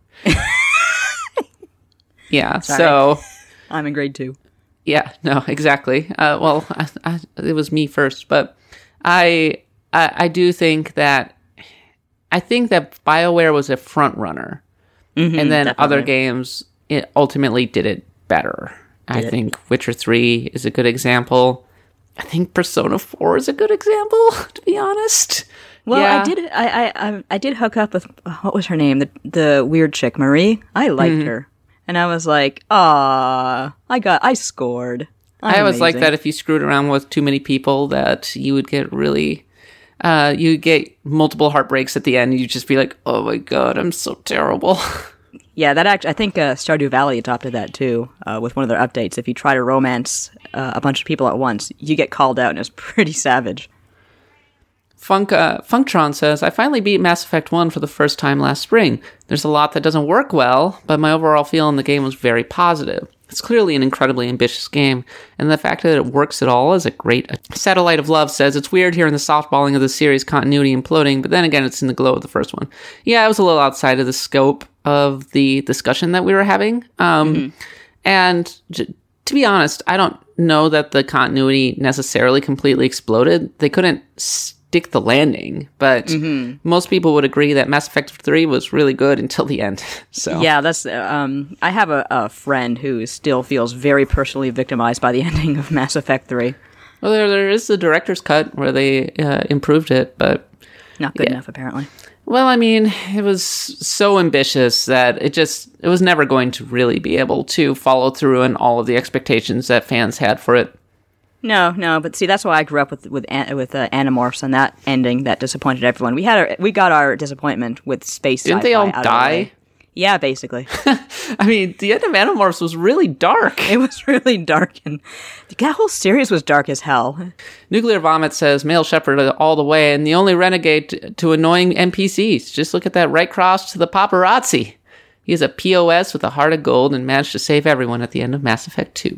Yeah, Sorry. so... I'm in grade two. Yeah, no, exactly. Uh, well, I, I, it was me first, but I, I I do think that I think that BioWare was a front runner, Mm-hmm, and then definitely. other games it ultimately did it better. I Did it. think Witcher three is a good example. I think Persona four is a good example, to be honest. Well, Yeah. I did. I, I I I did hook up with uh, what was her name? The the weird chick, Marie. I liked Mm-hmm. her, and I was like, "Ah, I got, I scored." I'm I always like amazing. that if you screwed around with too many people, that you would get really, uh, you get multiple heartbreaks at the end. You'd just be like, oh my god, I'm so terrible. Yeah, that act. I think uh, Stardew Valley adopted that too uh, with one of their updates. If you try to romance uh, a bunch of people at once, you get called out, and it's pretty savage. Funk, uh, Funktron says, I finally beat Mass Effect one for the first time last spring. There's a lot that doesn't work well, but my overall feel in the game was very positive. It's clearly an incredibly ambitious game, and the fact that it works at all is a great... Satellite of Love says, it's weird hearing the softballing of the series continuity imploding, but then again, it's in the glow of the first one. Yeah, it was a little outside of the scope of the discussion that we were having. Um, mm-hmm. And j- to be honest, I don't know that the continuity necessarily completely exploded. They couldn't... St- stick the landing, but mm-hmm. most people would agree that Mass Effect three was really good until the end. So yeah, that's um I have a, a friend who still feels very personally victimized by the ending of Mass Effect three. Well, there there is the director's cut where they uh, improved it, but not good yeah. enough apparently. Well, I mean, it was so ambitious that it just it was never going to really be able to follow through on all of the expectations that fans had for it. No, no, but see, that's why I grew up with with with uh, Animorphs and that ending that disappointed everyone. We had our, we got our disappointment with space. Didn't sci-fi they all out of the die? way. Yeah, basically. I mean, the end of Animorphs was really dark. It was really dark, and that whole series was dark as hell. Nuclear Vomit says, male shepherd all the way, and the only renegade to, to annoying N P Cs. Just look at that right cross to the paparazzi. He is a P O S with a heart of gold and managed to save everyone at the end of Mass Effect two.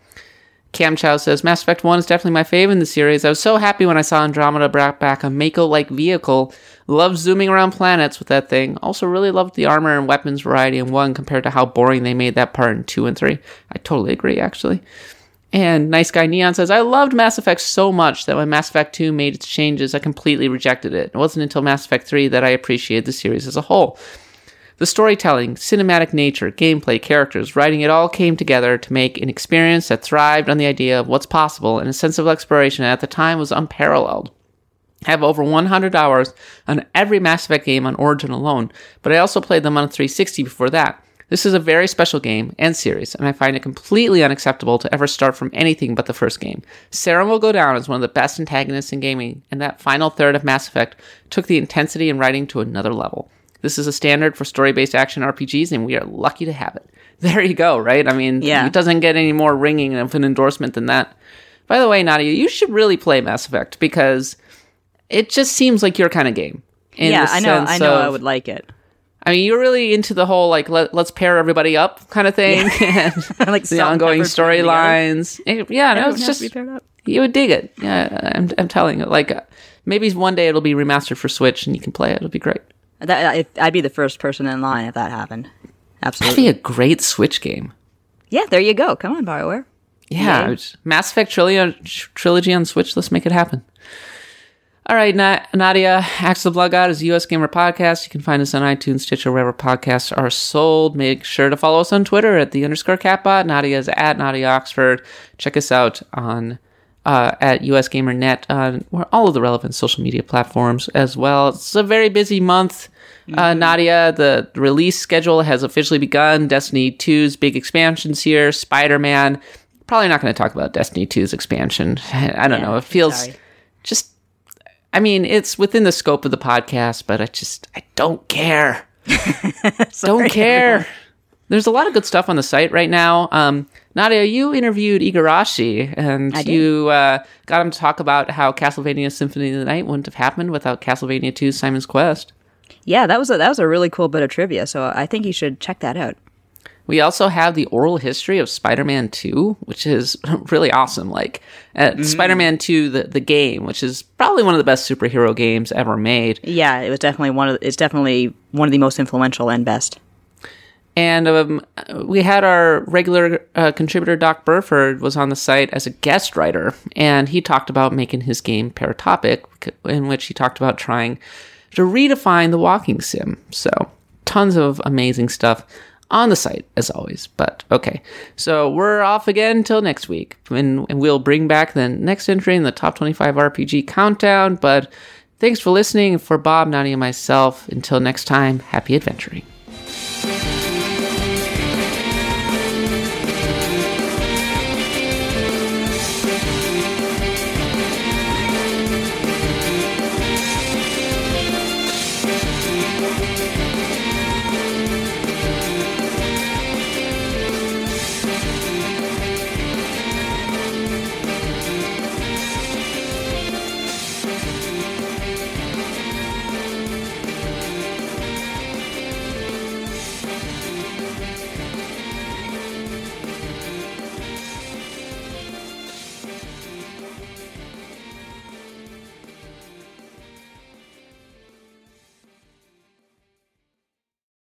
Cam Chow says, Mass Effect one is definitely my fave in the series. I was so happy when I saw Andromeda brought back a Mako-like vehicle. Loved zooming around planets with that thing. Also really loved the armor and weapons variety in one compared to how boring they made that part in two and three. I totally agree, actually. And Nice Guy Neon says, I loved Mass Effect so much that when Mass Effect two made its changes, I completely rejected it. It wasn't until Mass Effect three that I appreciated the series as a whole. The storytelling, cinematic nature, gameplay, characters, writing, it all came together to make an experience that thrived on the idea of what's possible, and a sense of exploration at the time was unparalleled. I have over one hundred hours on every Mass Effect game on Origin alone, but I also played them on three sixty before that. This is a very special game and series, and I find it completely unacceptable to ever start from anything but the first game. Saren will go down as one of the best antagonists in gaming, and that final third of Mass Effect took the intensity in writing to another level. This is a standard for story-based action R P Gs, and we are lucky to have it. There you go, right? I mean, yeah. It doesn't get any more ringing of an endorsement than that. By the way, Nadia, you should really play Mass Effect, because it just seems like your kind of game. Yeah, I know. I know of, I would like it. I mean, you're really into the whole, like, let, let's pair everybody up kind of thing. Yeah. and like the ongoing storylines. Yeah, no, it's just, you would dig it. Yeah, I'm, I'm telling you. Like, uh, maybe one day it'll be remastered for Switch and you can play it. It'll be great. That, if, I'd be the first person in line if that happened. That'd Absolutely. be a great Switch game. Yeah, there you go. Come on, BioWare. Yeah, Mass Effect Trilogy, Trilogy on Switch. Let's make it happen. All right, Na- Nadia, Axe the Blood God is a U S Gamer podcast. You can find us on iTunes, Stitcher, wherever podcasts are sold. Make sure to follow us on Twitter at the underscore catbot. Nadia is at Nadia Oxford. Check us out on uh, at U S Gamer Net on all of the relevant social media platforms as well. It's a very busy month. Mm-hmm. Uh, Nadia, the release schedule has officially begun. Destiny two's big expansions here. Spider-Man. Probably not going to talk about Destiny two's expansion. I don't yeah, know. It feels sorry. just... I mean, it's within the scope of the podcast, but I just, I don't care. don't care. Everyone. There's a lot of good stuff on the site right now. Um, Nadia, you interviewed Igarashi, and you uh, got him to talk about how Castlevania Symphony of the Night wouldn't have happened without Castlevania two's Simon's Quest. Yeah, that was a, that was a really cool bit of trivia, so I think you should check that out. We also have the oral history of Spider-Man two, which is really awesome. Like uh, mm-hmm. Spider-Man two, the, the game, which is probably one of the best superhero games ever made. Yeah, it was definitely one of. It's definitely one of the most influential and best. And um, we had our regular uh, contributor, Doc Burford, was on the site as a guest writer, and he talked about making his game Paratopic, in which he talked about trying to redefine the walking sim. So tons of amazing stuff on the site, as always. But okay, so we're off again until next week, and, and we'll bring back the next entry in the top twenty-five R P G countdown. But thanks for listening. For Bob, Nadia, and myself, until next time, happy adventuring.